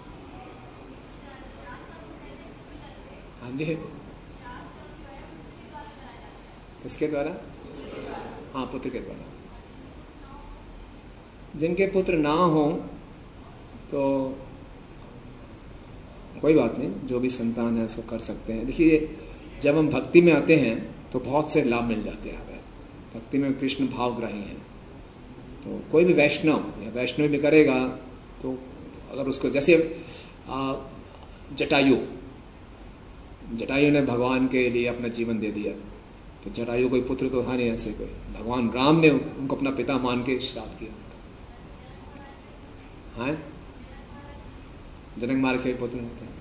हाँ जी, किसके द्वारा? हाँ, पुत्र के द्वारा। जिनके पुत्र ना हो तो कोई बात नहीं, जो भी संतान है उसको कर सकते हैं। देखिए जब हम भक्ति में आते हैं तो बहुत से लाभ मिल जाते हैं हमें, भक्ति में कृष्ण भावग्राही हैं, तो कोई भी वैष्णव या वैष्णव भी करेगा तो अगर उसको, जैसे आ, जटायु जटायु ने भगवान के लिए अपना जीवन दे दिया, तो जटायु कोई पुत्र तो था नहीं ऐसे कोई, भगवान राम ने उनको अपना पिता मान के श्राद्ध किया। हाँ, जनक महाराज के पुत्र नहीं थे,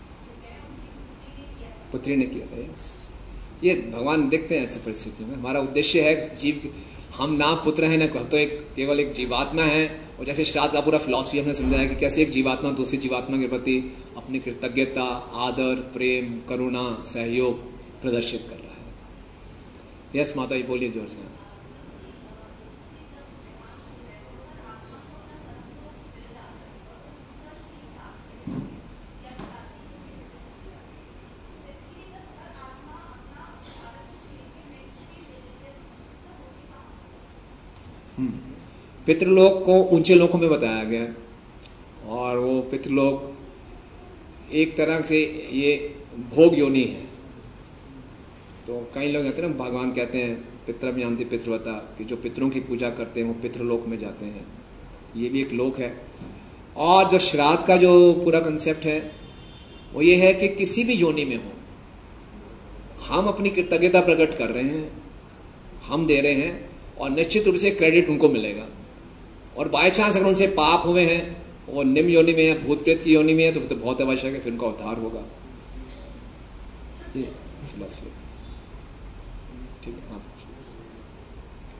पुत्री ने किया था। यस, ये भगवान देखते हैं ऐसी परिस्थिति में। हमारा उद्देश्य है जीव, हम ना पुत्र हैं ना, तो एक केवल एक जीवात्मा है। और जैसे श्राद्ध का पूरा फिलॉसफी हमने समझाया कि कैसे एक जीवात्मा दूसरी जीवात्मा के प्रति अपनी कृतज्ञता, आदर, प्रेम, करुणा, सहयोग प्रदर्शित कर रहा है। यस माता जी, बोलिए जोर से। पितृलोक को ऊंचे लोकों में बताया गया, और वो पितृलोक एक तरह से ये भोग योनि है। तो कई लोग कहते हैं ना, भगवान कहते हैं पितृम यान्ति पितृवता, कि जो पितरों की पूजा करते हैं वो पितृलोक में जाते हैं। ये भी एक लोक है। और जो श्राद्ध का जो पूरा कंसेप्ट है वो ये है कि किसी भी योनि में हो, हम अपनी कृतज्ञता प्रकट कर रहे हैं, हम दे रहे हैं, और निश्चित रूप से क्रेडिट उनको मिलेगा। और बाय चांस अगर उनसे पाप हुए हैं, वो निम्न योनि में है, भूत प्रेत की योनि में है, तो फिर तो बहुत आवश्यक है, फिर उनका उद्धार होगा। ये फिलॉसफी, ठीक है। हाँ,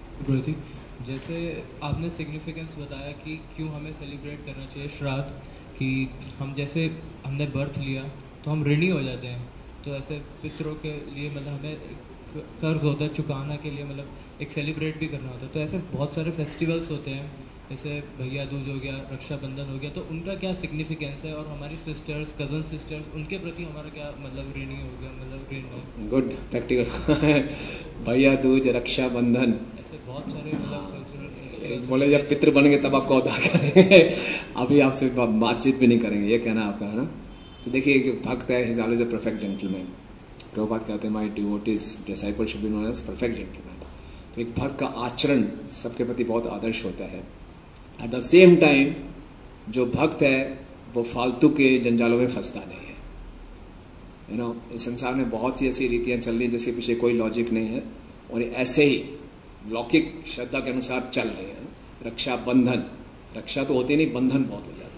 जैसे आपने सिग्निफिकेंस बताया कि क्यों हमें सेलिब्रेट करना चाहिए श्राद्ध, कि हम जैसे हमने बर्थ लिया तो हम ऋणी हो जाते हैं, तो ऐसे पितरों के लिए मतलब हमें कर्ज होता है चुकाना के लिए, मतलब एक सेलिब्रेट भी करना होता है। तो ऐसे बहुत सारे फेस्टिवल्स होते हैं, जैसे भैया दूज हो गया, रक्षाबंधन हो गया, तो उनका क्या सिग्निफिकेंस है, और हमारी सिस्टर्स, कज़न सिस्टर्स, उनके प्रति हमारा क्या मतलब ऋणी हो गया, मतलब ऋण है। गुड प्रैक्टिकल भैया दूज, रक्षाबंधन, ऐसे बहुत सारे मतलब कल्चरल फेस्टिवल्स बोले जब पितृ बनेंगे तब आपको अदा करेंगे अभी आपसे बातचीत भी नहीं करेंगे, ये कहना आपका है ना। तो देखिए जो भक्त है, is always a perfect gentleman. Prabhupada कहते हैं my devotees disciple should be known as perfect gentleman. तो एक भक्त का आचरण सबके प्रति बहुत आदर्श होता है। एट द सेम टाइम जो भक्त है वो फालतू के जंजालों में फंसता नहीं है। यू नो इस संसार में बहुत सी ऐसी रीतियां चल रही हैं जिसके पीछे कोई लॉजिक नहीं है, और ऐसे ही लौकिक श्रद्धा के अनुसार चल रहे हैं। रक्षा बंधन, रक्षा तो होती नहीं, बंधन बहुत हो जाता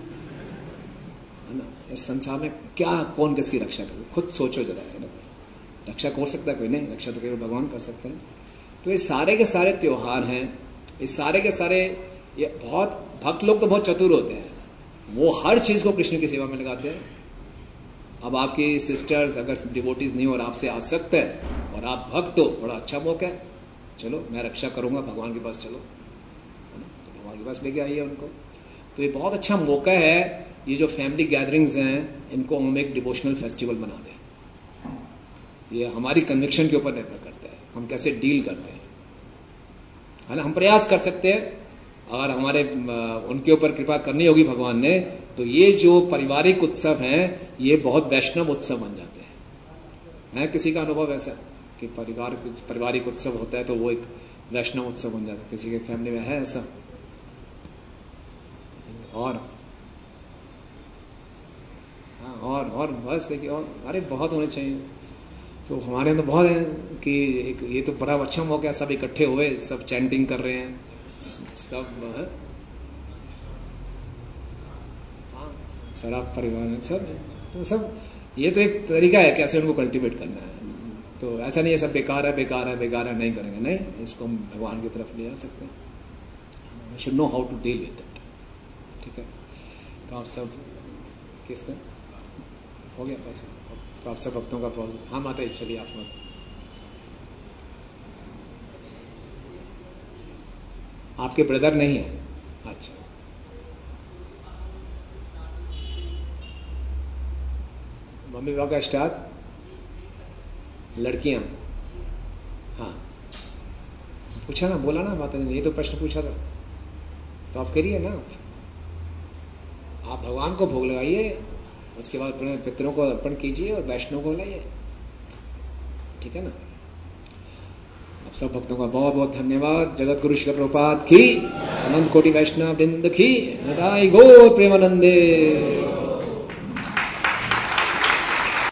है ना। इस संसार में क्या कौन किसकी रक्षा करे, खुद सोचो जरा, है ना। रक्षा कर सकता है कोई नहीं, रक्षा तो केवल भगवान कर सकते हैं। तो ये सारे के सारे त्योहार हैं, ये सारे के सारे, ये बहुत भक्त लोग तो बहुत चतुर होते हैं, वो हर चीज को कृष्ण की सेवा में लगाते हैं। अब आपकी सिस्टर्स अगर डिवोटीज नहीं और आपसे आसक्त है और आप भक्त हो, बड़ा अच्छा मौका है, चलो मैं रक्षा करूंगा, भगवान के पास चलो, है ना। तो भगवान के पास लेके आइए उनको। तो ये बहुत अच्छा मौका है, ये जो फैमिली गैदरिंग्स हैं इनको हम एक डिवोशनल फेस्टिवल बना दें। ये हमारी कन्विक्शन के ऊपर निर्भर करता है, हम कैसे डील करते हैं, है ना। हम प्रयास कर सकते हैं, अगर हमारे उनके ऊपर कृपा करनी होगी भगवान ने, तो ये जो पारिवारिक उत्सव हैं ये बहुत वैष्णव उत्सव बन जाते हैं। है किसी का अनुभव ऐसा कि परिवार पारिवारिक उत्सव होता है तो वो एक वैष्णव उत्सव बन जाता है? किसी के फैमिली में है ऐसा? और हाँ, और और बस देखिए, और अरे बहुत होने चाहिए। तो हमारे यहाँ तो बहुत है कि एक ये तो बड़ा अच्छा मौका है, सब इकट्ठे हुए, सब चैंटिंग कर रहे हैं, सब है? हाँ, शराब परिवार है सब, तो सब ये तो एक तरीका है कैसे उनको कल्टीवेट करना है। तो ऐसा नहीं है सब बेकार है बेकार है बेकार है, नहीं करेंगे, नहीं, इसको हम भगवान की तरफ ले आ सकते हैं। We should know how to deal with it, ठीक है। तो आप सब किसका हो गया बस, तो आप सब भक्तों का प्रॉब्लम। हाँ माता, चलिए आप मत, आपके ब्रदर नहीं है? अच्छा, मम्मी पापा का स्टार, लड़कियां, हाँ पूछा ना, बोला ना माता जी ने, ये तो प्रश्न पूछा था, तो आप करिए ना। आप भगवान को भोग लगाइए, उसके बाद अपने पितरों को अर्पण कीजिए और वैष्णव को लाइए, ठीक है ना। आप सब भक्तों का बहुत बहुत धन्यवाद। जगत गुरु श्री प्रभुपाद की, अनंत कोटि वैष्णव वृंद की, निताई गौर प्रेमानंदे।